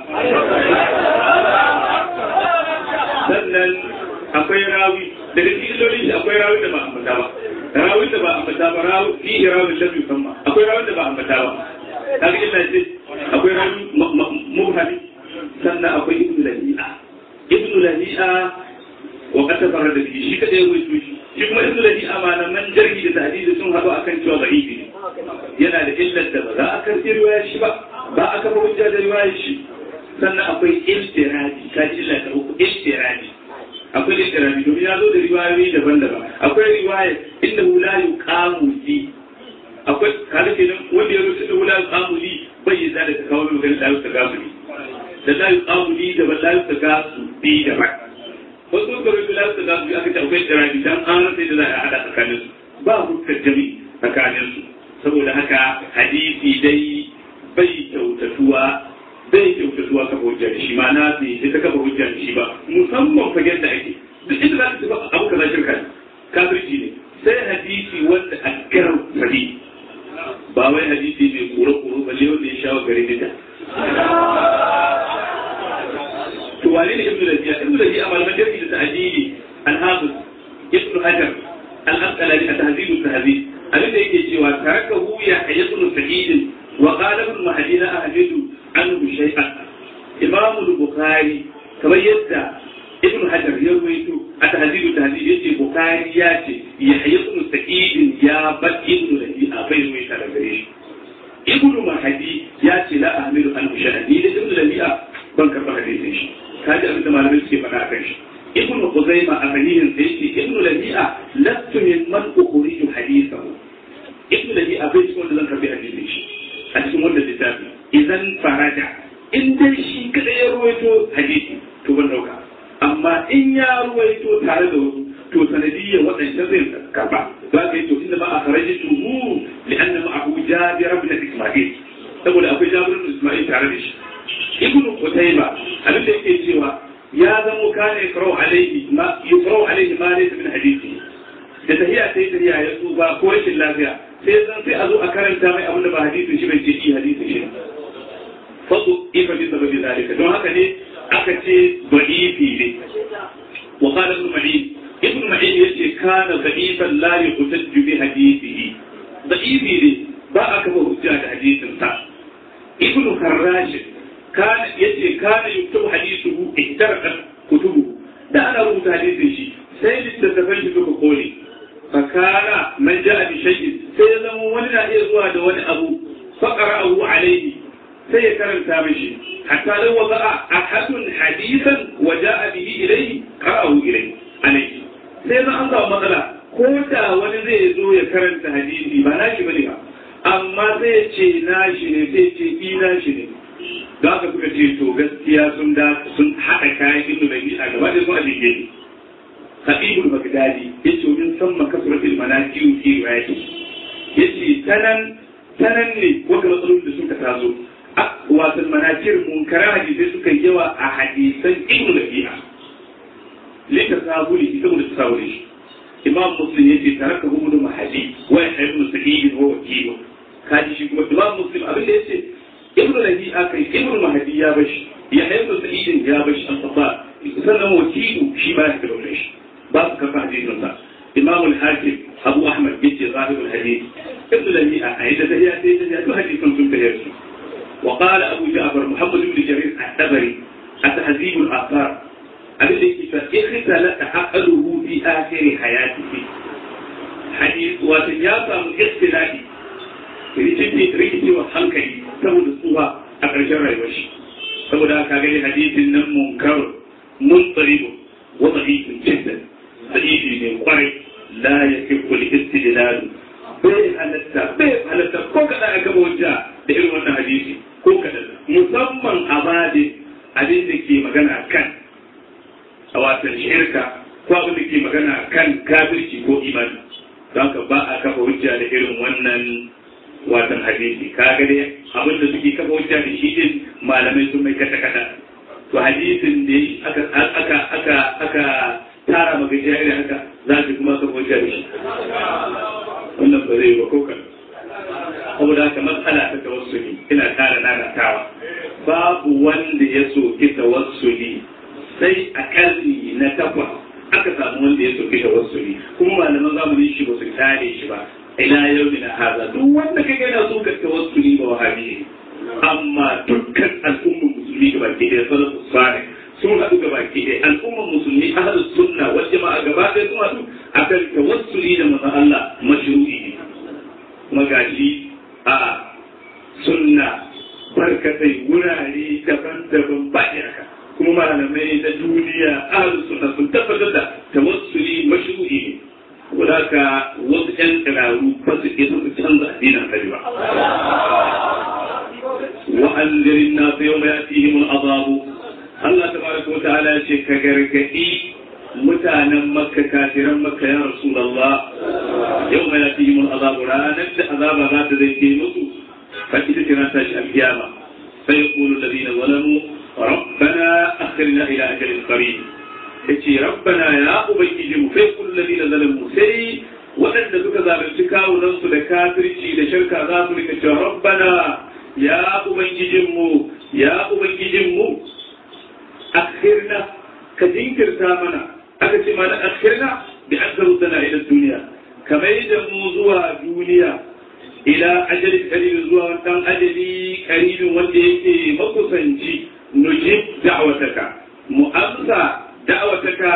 sannan akwai rawi daga cikin illolin shi akwai rawi da ba ambata ba rawi da ba ambata ba rawi fi rawi da bi kuma akwai rawi da ba ambata ba kaga illa ce akwai rawi mubhami sannan akwai ibnu lahi'a ibnu lahi'a wa qad tafarrada bi shi kada yayi shi shi kuma ibnu lahi'a malaman jarhi da tahdidi sun hado akan cewa da'ifi yana da illar da ba za a karɓi riwayar shi ba ba a kafa hujja da riwayar shi sannan akwai iltirabi kaji illa ta uku iltirabi akwai iltirabi domin ya zo da riwayoyi daban-daban akwai riwayar innahu la yuqamu li akwai kaga kenan wanda ya rubuta innahu la yuqamu li bai yi da ka kawo magana da ta gasu ni da la yuqamu li da la ta gasu bi da ba wasu ka rubuta la ta gasu aka ce akwai iltirabi dan an sai da za a hada tsakanin su ba hujjar jami'i tsakanin su saboda haka hadisi dai bai kyautatuwa bai kyautatuwa kafa hujjar shi ma na sai ta kafa hujjar shi ba musamman fagen da ake duk inda za ka ci ba abu kaza shirka ne kafirci ne sai hadisi wanda a garar fadi ba wai hadisi mai kuro-kuro ba lewa da ya shawo gari nita to wane ne ibnu lafiya ibnu lafiya a malaman jirgi da ta'adili al-hafiz ibnu hajar al-asqalani a tahzibu tahzib abin da yake cewa tarakahu ya hayyatu sa'id wa qala ibn mahdina ahdidu anhu shay'an imam al-bukhari kamar yadda ibn hajar ya rawaito a tahzibu tahzib yace bukhari ya ce yahya ibn sa'id ya bar ibn lahi'a bai ruwaita daga gare shi ibn mahdi ya ce la ahmilu an shahidi da ibn lahi'a ban karba hadisin shi kaji abin da malamai suke faɗa akan shi ibn Khuzaima a sahihin sai ce ibn lahi'a lastu min man ukhriju hadithahu ibn lahi'a bai cikin wanda zan karbi hadisin shi a cikin wanda littafi idan faraja in dai shi kada ya ruwaito hadisi to ban dauka amma in ya ruwaito tare da wasu to sanadiyya waɗanda zai karba za ka yi to inda ma a faraji tuhu li'anna ma'ahu jabir ibn isma'il saboda akwai jabir ibn isma'il tare da shi ibn Qutayba abin da yake cewa ya zamo kana yakrau alaihi ma yakrau alaihi ma laysa min hadisi da tahiya sai tahiya ya tsuba ko rashin lafiya sai zan sai a zo a karanta mai abin da ba hadisin shi bai ce shi hadisin shi fadu ifa bi sababi zalika don haka ne aka ce da'ifi ne wa qala ibn Ma'in ibn Ma'in yace kana da'ifan la yuhtajju bi hadithihi da'ifi ne ba aka ba hujja da hadisin sa ibn Kharrash kana yace kana yuktubu hadithuhu ihtaraqat kutubu da ana rubuta hadisin shi sai littattafan shi suka kone fakana man ja'a bi shay'in sai zama wani na iya zuwa da wani abu faqara'ahu alayhi sai ya karanta mishi hatta lau wada'a ahadun hadisan wa ja'a bihi ilayhi qara'ahu ilayhi alayhi sai zan an samu matsala ko da wani zai zo ya karanta hadisi ba nashi bane ba amma sai ya ce nashi ne sai ce i nashi ne da aka suka ce to gaskiya sun da sun haɗa kayan ibnu lahi'a gaba da sun ajiye ne Habibul Baghdadi yace wajen san makasratul manaqib fi riwayati yace tanan tanan ne wanda matsalolin da suka tazo wato manakir munkara hadisi suka yawa a hadisan ibnu lahi'a lita sabuli saboda sabuli imam muslim yace taraka ibnu mahdi wa ibnu sa'id wa wakil kaji shi kuma imam muslim abin da yace ibnu lahi'a kai ibnu mahdi ya bashi ya ibnu sa'id ya bashi al-safa sannan wakil shi ba ya da shi ba su kafa hadisin sa imam al-hakim abu ahmad yace zahirul hadith ibnu lahi'a aida da ya sai da duk hadisin sun tayar su وقال أبو جعفر محمد بن جرير الطبري التهذيب الآثار الذي فاختلت عقله في آخر حياته حديث وسياسة من اختلافه رجتي رجتي وحنكي سبب الصوها أقرجر الوشي سبب هذا حديث منكر منطرب وضعيف جدا ضعيف من قرب لا يحب الاستدلال bai halatta bai halatta ko kada a gaba wajja da irin wannan hadisi ko kada musamman a bade abin da ke magana kan a watan shirka ko abin da ke magana kan kafirci ko imani don ka ba a kafa hujja da irin wannan watan hadisi kaga dai abin da suke kafa hujja da shi din malamai sun mai kata kata to hadisin da aka aka aka aka tara magajiya irin haka za su kuma kafa hujja da shi wannan ba zai ba ko kan saboda haka matsala ta tawassuli ina kara nanatawa babu wanda ya soki tawassuli sai a karni na takwas aka samu wanda ya soki tawassuli kuma malaman zamanin shi ba su tare shi ba ila yau na haza duk wanda kaga yana so ka tawassuli ba wahabi ne amma dukkan al'ummar musulmi gaba ke da salafu salih sun haɗu gaba ke da al'ummar musulmi ahlus sunna wal jama'a gaba ɗaya sun haɗu akan tawassuli da manzon Allah mashru'i ne kuma gashi a sunna barkatai wurare daban-daban ba haka kuma malamai da duniya ahlus sunna sun tabbatar da tawassuli mashru'i ne wadaka wasu ƴan tsiraru ba su ke suka canza addinin Allah ba wa'anzirin nasu yau mai atihimul azabu Allah tabaraka wa ta'ala ya ce ka gargadi mutanen makka kafiran makka ya rasulullah yau mai yatihimul azabu ranar da azaba za ta zai ke musu fa ita ce ran tashi alkiyama fa yaqulu alladhina zalamu rabbana akhirna ila ajalin qarib yace rabbana ya ubangiji mu fa yaqulu alladhina zalamu sai wadanda suka zalunci kawunan su da kafirci da shirka za su rika cewa rabbana ya ubangijinmu ya ubangijinmu akhirna ka jinkirta mana aka ce mana akhirna bi an zarutana ila duniya kamar da mu zuwa duniya ila ajalin karibin zuwa wannan ajali karibin wanda yake makusanci nujib da'wataka mu amsa da'wataka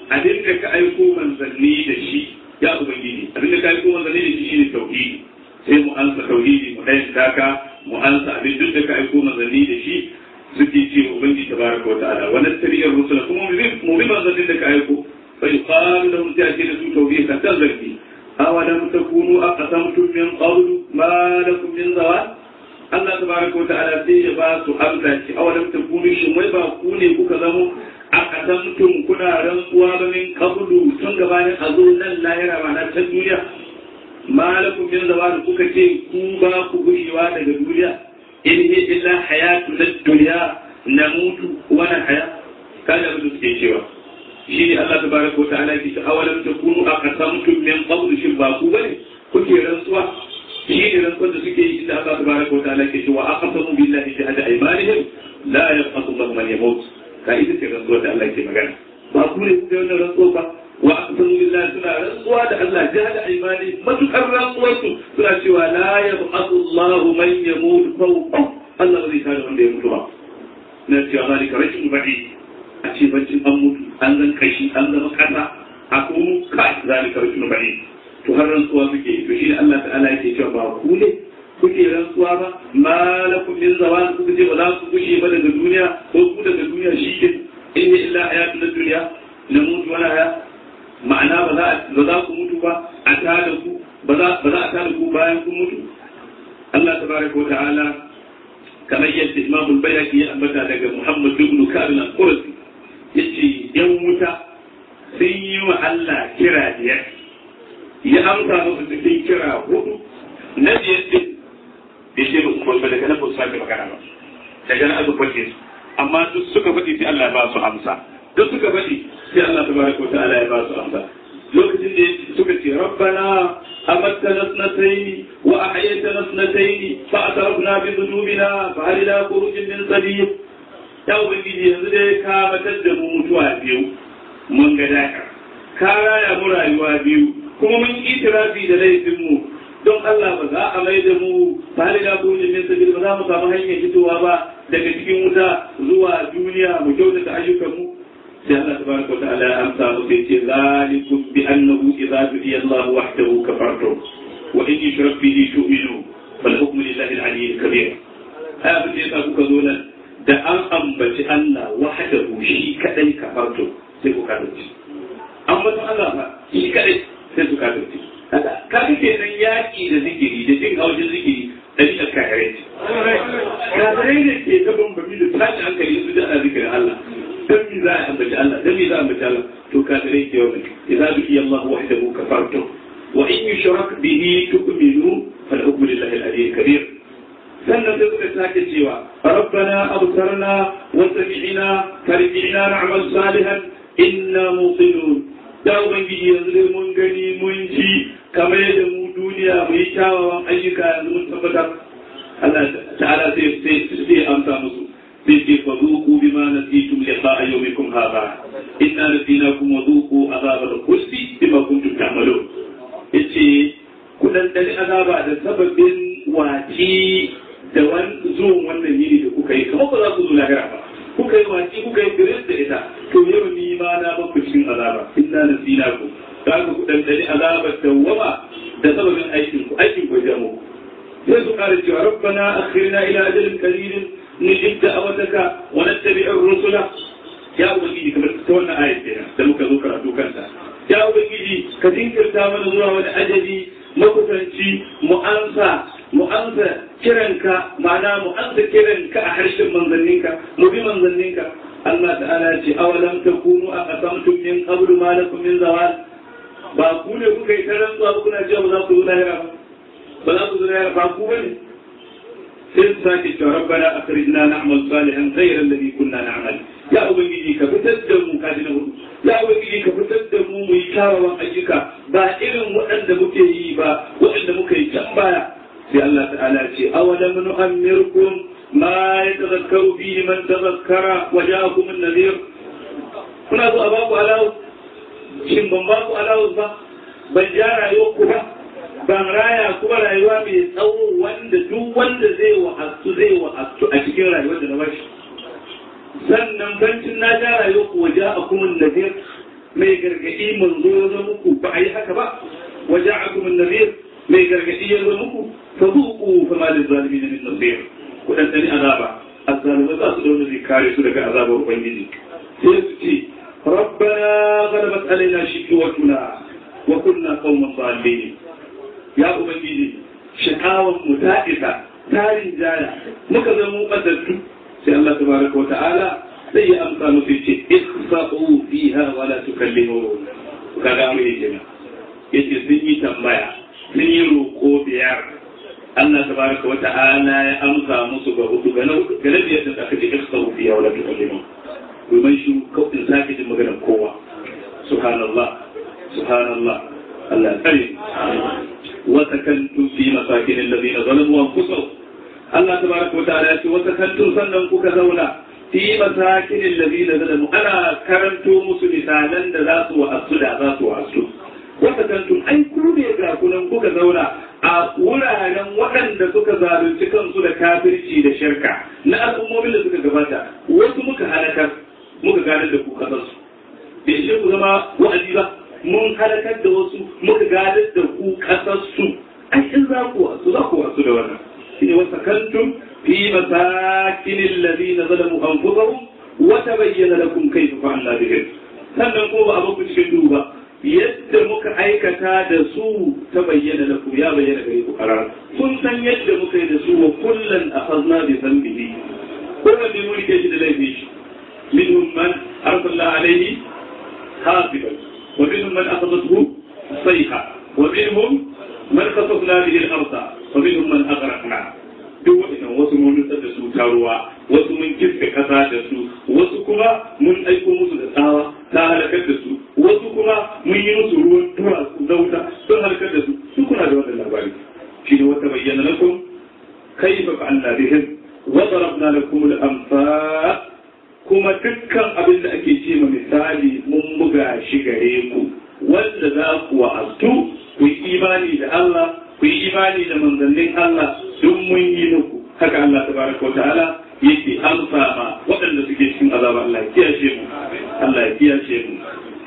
abin da ka aiko manzanni da shi ya ubangiji abin da ka aiko manzanni da shi shine tauhidi sai mu ansa tauhidi mu dai taka mu ansa abin duk da ka aiko manzanni da shi suke ce ubangiji tabaraka wa ta'ala wa nattabi'ir rusula kuma mu bi manzannin da ka aiko fa yuqalu lahum ta'ti su tauhid ka tazarki awalam takunu aqsamtum min qablu ma lakum min zawal Allah tabaraka wa ta'ala sai ya ba su amsa ci awalam takunu shin wai ba ku ne kuka zamo aqsamtum kuna rantsuwa ba min qablu tun gabanin a zo nan lahira ma na ta duniya ma lakum min zawal kuka ce ku ba ku gushewa daga duniya in hi illa hayatu dunya namutu wa nahya kada mu suke cewa shi ne Allah tabaraka wa ta'ala ke cewa awalam takunu aqsamtum min qabl shin ba ku bane kuke rantsuwa shi ne rantsuwar da suke yi inda Allah tabaraka wa ta'ala ke cewa aqsamu billahi jahada aymanihim la yaqatu Allahu man yamut ka ita ce rantsuwar da Allah ke magana ba ku ne kuke wannan rantsuwa ba wa aqsamu billahi suna rantsuwa da Allah jahada aymani matukar rantsuwar su suna cewa la yaqatu Allahu man yamut fawqa Allah zai kare wanda ya mutu ba na cewa zalika rashin badi a ce baccin an mutu an zan kashi an zama kasa a kuma kai zalika rashin badi to har rantsuwa suke to shi ne Allah ta'ala yake cewa ba ku ne kuke rantsuwa ba malakum min zawal ku ce ba za ku gushe ba daga duniya ko ku daga duniya shi ke in illa hayatun dunya na mutu wala haya ma'ana ba za ba za ku mutu ba a tada ku ba za ba za a tada ku bayan kun mutu Allah tabaraka wa ta'ala kamar yadda Imam al-Bayhaqi ya ambata daga Muhammad ibn Ka'b al-Qursi yace yan wuta sun yi wa Allah kira biyar ya amsa musu cikin kira hudu na biyar din da shi ba kuma ba daga nan ba su sake magana ba daga nan aka faɗi su amma duk suka faɗi sai Allah ba su amsa duk suka faɗi sai Allah tabaraka wa ta'ala ya ba su amsa lokacin da suka ce rabbana amattana sanatayn wa ahyaytana sanatayn fa atarafna bi dhunubina fa hal ila khurujin min sabil ya ubangiji yanzu dai ka matar da mu mutuwa biyu mun ga daka ka raya mu rayuwa biyu kuma mun yi itirafi da laifin mu don Allah ba za a mai da mu ba da khurujin min sabil ba za mu samu hanyar fitowa ba daga cikin wuta zuwa duniya mu kyautata ayyukan mu sai Allah tabaraka wa ta'ala amsa mu sai ce zalikum bi annahu idza du'iya Allah wahdahu kafartum wa in yushrak bihi tu'minu fal hukmu lillahi al-'aliyyil kabir haka sai ka kuka zo nan da an ambaci Allah wahdahu shi kadai kafartum sai ku kafirci ambaton Allah ba shi kadai sai su kafirci haka kaga kenan yaki da zikiri da jin haujin zikiri ɗabi'ar kafirai ce kafirai ne ke ta bambami da tashi hankali su da ana zikirin Allah dan mi za a ambaci Allah dan mi za a ambaci Allah to kafirai ke yau idza du'iya Allah wahdahu kafartum wa in yushrak bihi tu'minu fal hukmu lillahi al-'aliyyil kabir sannan sai suka sake cewa rabbana absarna wa sami'na farji'na na'mal salihan inna muqinun da ubangiji yanzu dai mun gani mun ji kamar yadda mu duniya mu yi kyawawan ayyuka yanzu mun tabbatar Allah ta'ala sai sai sai amsa musu sai ce fa zuqu bima nasitum liqa'a yawmikum hadha inna nasinakum wa zuqu azabal khuldi bima kuntum ta'malun yace ku dan dani azaba da sababin waci da wan zuwan wannan yini da kuka yi kamar ba za ku zo lahira ba kuka yi waci kuka yi giris da ita to yau ni ma na ba ku cikin azaba inna nasinakum kaga ku dan dani azabar dawama da sababin aikin ku aikin ku jamu sai su kare cewa rabbana akhirna ila ajalin qalilin nujib da'awataka wa nattabi'u ar-rusula ya ubangiji kamar ta wannan ayat kenan da muka zo karatu kanta ya ubangiji ka jinkirta mana zuwa wani ajali makusanci mu ansa mu ansa kiranka ma'ana mu ansa kiranka a harshen manzanninka mu bi manzanninka Allah ta'ala ce awalam takunu aqsamtum min qablu ma lakum min zawal ba ku ne kuka yi taron zuwa kuna cewa ba za ku zo lahira ba ba za ku zo lahira ba ku bane sai su sake cewa rabbana akhrijna na'mal salihan ghayra alladhi kunna na'mal ya ubangiji ka fitar da mu kaji na hudu ya ubangiji ka fitar da mu mu yi kyawawan ayyuka ba irin waɗanda muke yi ba waɗanda muka yi can baya sai Allah ta'ala ce awalam nu'ammirkum ma yatadhakkaru fihi man tadhakkara wa ja'akum an-nadhir kuna so a ba ku alawu shin ban ba ku alawu ba ban ja rayuwar ku ba ban raya kuma rayuwa mai tsawo wanda duk wanda zai wa'azu zai wa'azu a cikin rayuwar da na bashi sannan bancin na ja rayuwar ku waje a kuma nazir mai gargadi manzo ya zo muku ba a yi haka ba waja'akum an-nadhir mai gargadi ya zo muku fa zuqu fa ma lil-zalimin min nasir ku dan dani azaba azzalima za su dawo zai kare su daga azabar ubangiji sai su ce rabbana ghalabat alaina shiqwatuna wa kunna qauman dhalin ya ubangiji shakawan mu ta isa tarin jaya muka zama mu badattu sai Allah tabaraka wa ta'ala sai ya amsa musu ce ikhsa'u fiha wa la tukallimu kaga mu yake na yace sun yi tambaya sun yi roƙo biyar Allah tabaraka wa ta'ala ya amsa musu ga hudu ga ga biyar da aka ce ikhsa'u fiha wa la tukallimu domin shi kawai sake jin maganar kowa subhanallah subhanallah Allah tsare wa sakantum fi masakin alladhina zalamu anfusahum Allah tabaraka wa ta'ala ya ce wa sakantum sannan kuka zauna fi masakin alladhina zalamu ana karanto musu misalan da za su wa'azu da za su wa'azu wa sakantum ai ku ne ga kunan kuka zauna a wuraren waɗanda suka zalunci kansu da kafirci da shirka na al'ummomin da suka gabata wasu muka halakar muka gane da ku kasarsu bai shi ku zama wa'azi ba mun halakar da wasu muka gane da ku kasarsu ai in za ku wasu za ku wasu da wannan shine wasa kantum fi masakin alladhina zalamu anfusahum wa tabayyana lakum kayfa fa'alna bihim sannan ko ba a baku cikin duhu ba yadda muka aikata da su ta bayyana lakum ya bayyana gare ku karar kun san yadda muka yi da su wa kullan akhadna bi dhanbihi kowanne mun rike shi da laifi shi منهم من أرسلنا عليه حاصبا ومنهم من أخذته الصيحة ومنهم من خسفنا به الأرض ومنهم من أغرقنا duk waɗannan wasu mun nutsar da su ta ruwa wasu mun kiska kasa da su wasu kuma mun aiko musu da tsawa ta halakar da su wasu kuma mun yi musu ruwan duwatsu zauta sun halakar da su su kuna da wannan labari shi ne wata bayyana lakum kaifa fa'alna bihim wa darabna lakum al-amsal kuma dukkan abin da ake ce ma misali mun buga shi gare ku wanda za ku wa'azu ku yi imani da Allah ku yi imani da manzannin Allah don mun yi muku haka Allah tabaraka wa ta'ala yake amsa ma waɗanda suke cikin azaba Allah ya kiyashe mu Allah ya kiyashe mu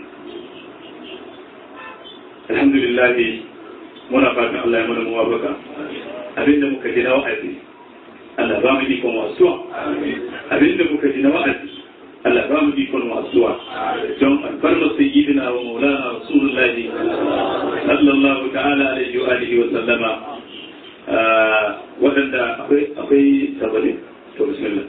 alhamdulillah muna fatan Allah ya mana muwafaka abinda muka ji na wa'azi Allah ba mu ikon wasuwa abinda muka ji na wa'azi Allah ba mu ikon wasuwa don alfarma sayyidina wa maulana rasulullah sallallahu ta'ala alaihi wa alihi wa sallama wadanda akwai akwai sabbin to bismillah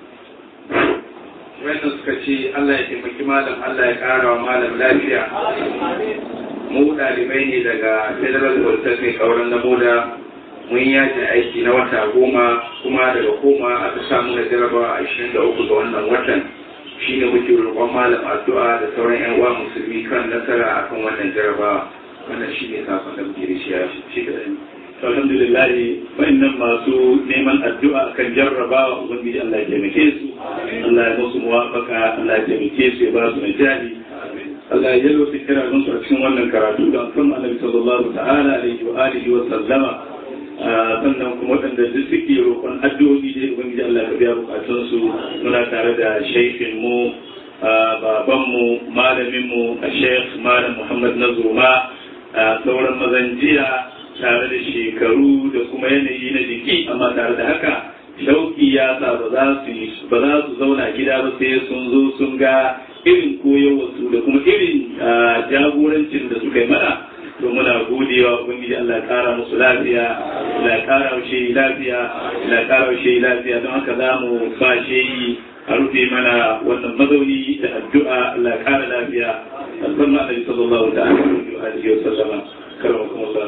wannan suka ce Allah ya taimaki malam Allah ya kara wa malam lafiya mu dalibai ne daga Federal Polytechnic kauran na Moda mun yaji aiki na wata goma kuma daga koma aka samu na jarabawa ashirin da uku ga wannan watan shine muke roƙon malam addu'a da sauran yan uwa musulmi kan nasara akan wannan jarabawa wannan shine sakon da muke da shi a shi da alhamdulillah wa'annan masu neman addu'a akan jarrabawa ubangiji Allah ya taimake su Allah ya musu muwafaka Allah ya taimake su ya ba su najali Allah ya yalwa fikira don su a cikin wannan karatu da kan Annabi sallallahu ta'ala alaihi wa alihi wa sallama sannan kuma waɗanda duk suke roƙon addu'o'i da ubangiji Allah ya biya bukatun su muna tare da shaykhin mu baban mu malamin mu Sheikh Malam Muhammad Nazruma sauran mazanjiya tare da shekaru da kuma yanayi na jiki amma tare da haka shauki ya sa ba za su ba za su zauna gida ba sai sun zo sun ga irin koyarwarsu da kuma irin jagorancin da suka yi mana to muna godewa ubangiji Allah ya kara musu lafiya Allah ya kara wa shehi lafiya Allah ya kara wa shehi lafiya don haka za mu ba shehi a rufe mana wannan mazauni da addu'a Allah ya kara lafiya albarma Annabi sallallahu ta'ala alaihi wa sallama karamakum Allah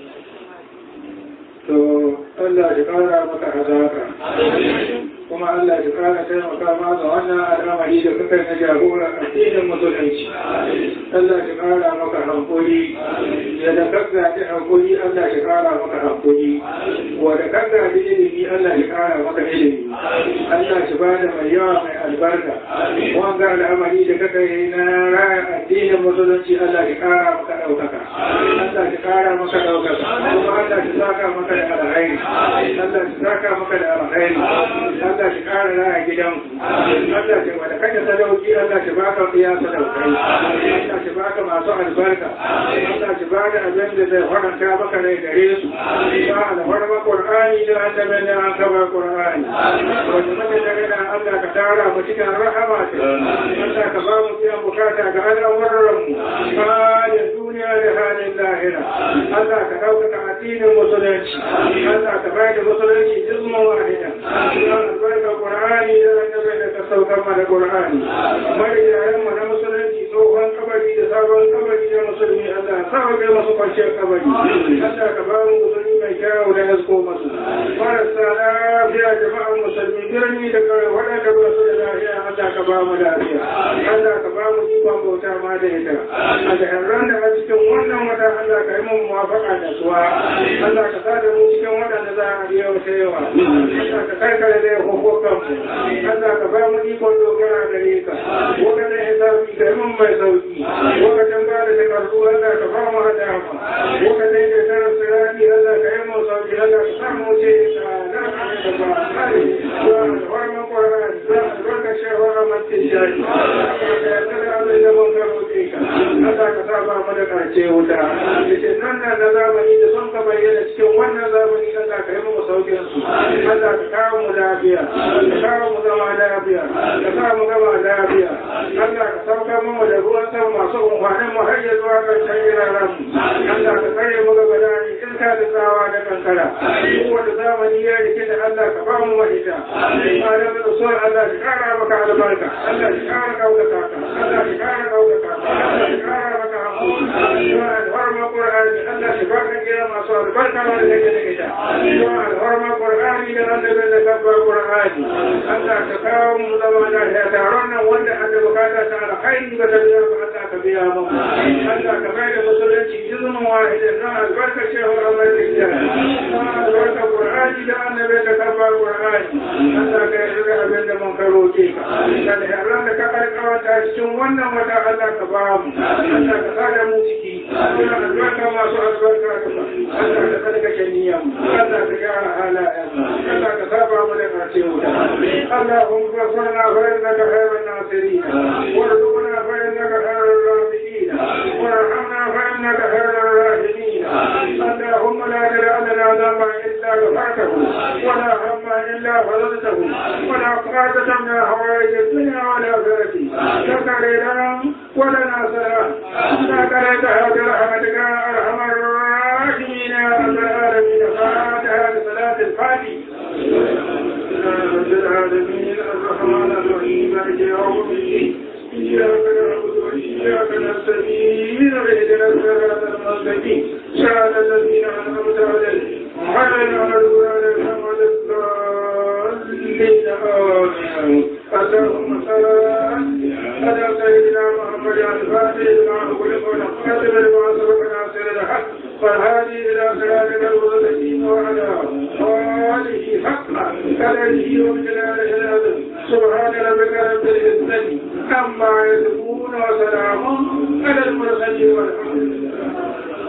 to Allah ya kara maka hazaka kuma Allah ya kara taimaka ma ga wannan al'amari da kuka na jagora addinin musulunci Allah ya kara maka hankuri ya da kaga da hankuri Allah ya kara maka hankuri wa da kaga da ilimi Allah ya kara maka ilimi Allah ya bada mai yawa mai albarka wanga al'amari da kuka yi na raya addinin musulunci Allah ya kara maka daukaka Allah ya kara maka daukaka kuma Allah ya saka maka da alkhairi Allah ya saka maka da alkhairi Allah shi kara raya gidan Allah shi wada kanya sadauki Allah shi baka biya sadaukai Allah shi albarka Allah ki ba da abin da zai faranta maka rai gare su ba alfarma Qur'ani da annabin da an kaba Qur'ani wanda muke tare da Allah ka tara mu cikin rahama Allah ka ba mu biyan bukata ga al'amuran mu halin duniya da halin lahira Allah ka ɗaukaka addinin musulunci Allah ka bai da musulunci jisman wahida ya albarka Qur'ani da annabin da ka saukar mana Qur'ani mariyayen mu na musulunci tsohon kabari da sabon kabari da musulmi Allah sauke masu kwanciyar kabari Allah ka ba mu musulmi mai kyawu da hasko masu marasa lafiya jama'an musulmi birni da kawai waɗanda ba su da lafiya Allah ka ba mu lafiya Allah ka ba mu ikon bauta ma da ita a da ran da a cikin wannan wata Allah ka yi mu muwafaka da suwa Allah ka sa da mu cikin waɗanda za a biya wata yawa Allah ka karkare da ya hukukan mu Allah ka ba mu ikon dogara gare ka waɗanda ya zafi ka yi mun mai sauki lokacin ba da takardu Allah ka ba mu hada ma lokacin da ta rasu rani Allah ka yi mu sauki Allah ka samu ce ta na da ba kai wa wannan Qur'ani da barka shehu Ahmad Tijani da ta da da mun ka roƙe ka Allah ka sa ba mu da kace wuta yace nan nan da zamani da son ka bayyana cikin wannan zamani Allah ka yi mu saukin su Allah ka kawo mu lafiya ka kawo mu zama lafiya ka kawo mu zama lafiya Allah ka sauka mu da ruwan sama masu umfanin mu har ya zuwa ƙarshen iraran Allah ka kare mu gaba da in ka da tsawa da kankara duk wanda zamani ya rike da Allah ka ba mu mahita malam da usul Allah ka kara maka albarka Allah ka kara kaukaka ka Allah ka kara kaukaka ka Allah ka kara maka hakuri wa alharma Qur'ani Allah ka baka kira masu albarka wanda kake da ita wa alharma Qur'ani da annabi da kabba Qur'ani Allah ka kawo mu zama lafiya taron nan wanda aka bukata ta alkhairi ba ta biya ba Allah ka biya mu Allah ka mai da musulunci jizmin wahidin na albarka shehu Ahmad Tijani na albarka Qur'ani da annabi da kabba Qur'ani Allah ka yi da abin da mun karo ke ka da yaran da ka karkawata cikin wannan wata Allah ka ba mu Allah ka sada mu ciki Allah albarka masu albarka Allah ka sadaka niyyar Allah ka gyara halayen Allah ka saba mu da kace wuta Allahumma farna farna ka khairan nasirin warzuqna farna ka khairan raziqin warhamna farna ka khairan rahimin Allahumma la tad'a lana dhanban illa ghafartahu wala hamma illa farajtahu wala qadatan min hawaij ad-dunya wal akhirati shakara lana wa lana salam shakara hada rahmatika arhamar rahimin ya rabbal alamin fatiha salat al-fatiha رب العالمين الرحمن الرحيم مالك يوم الدين إياك نعبد وإياك نستعين اهدنا الصراط المستقيم صراط الذين أنعمت عليهم غير المغضوب عليهم ولا الضالين آمين اللهم صل على سيدنا محمد الفاتح لما أغلق والخاتم لما سبق ناصر الحق والهادي إلى صراطك المستقيم وعلى آله حق قدره وبجلاله العظيم سبحان ربك رب العزة عما يصفون وسلام على المرسلين والحمد لله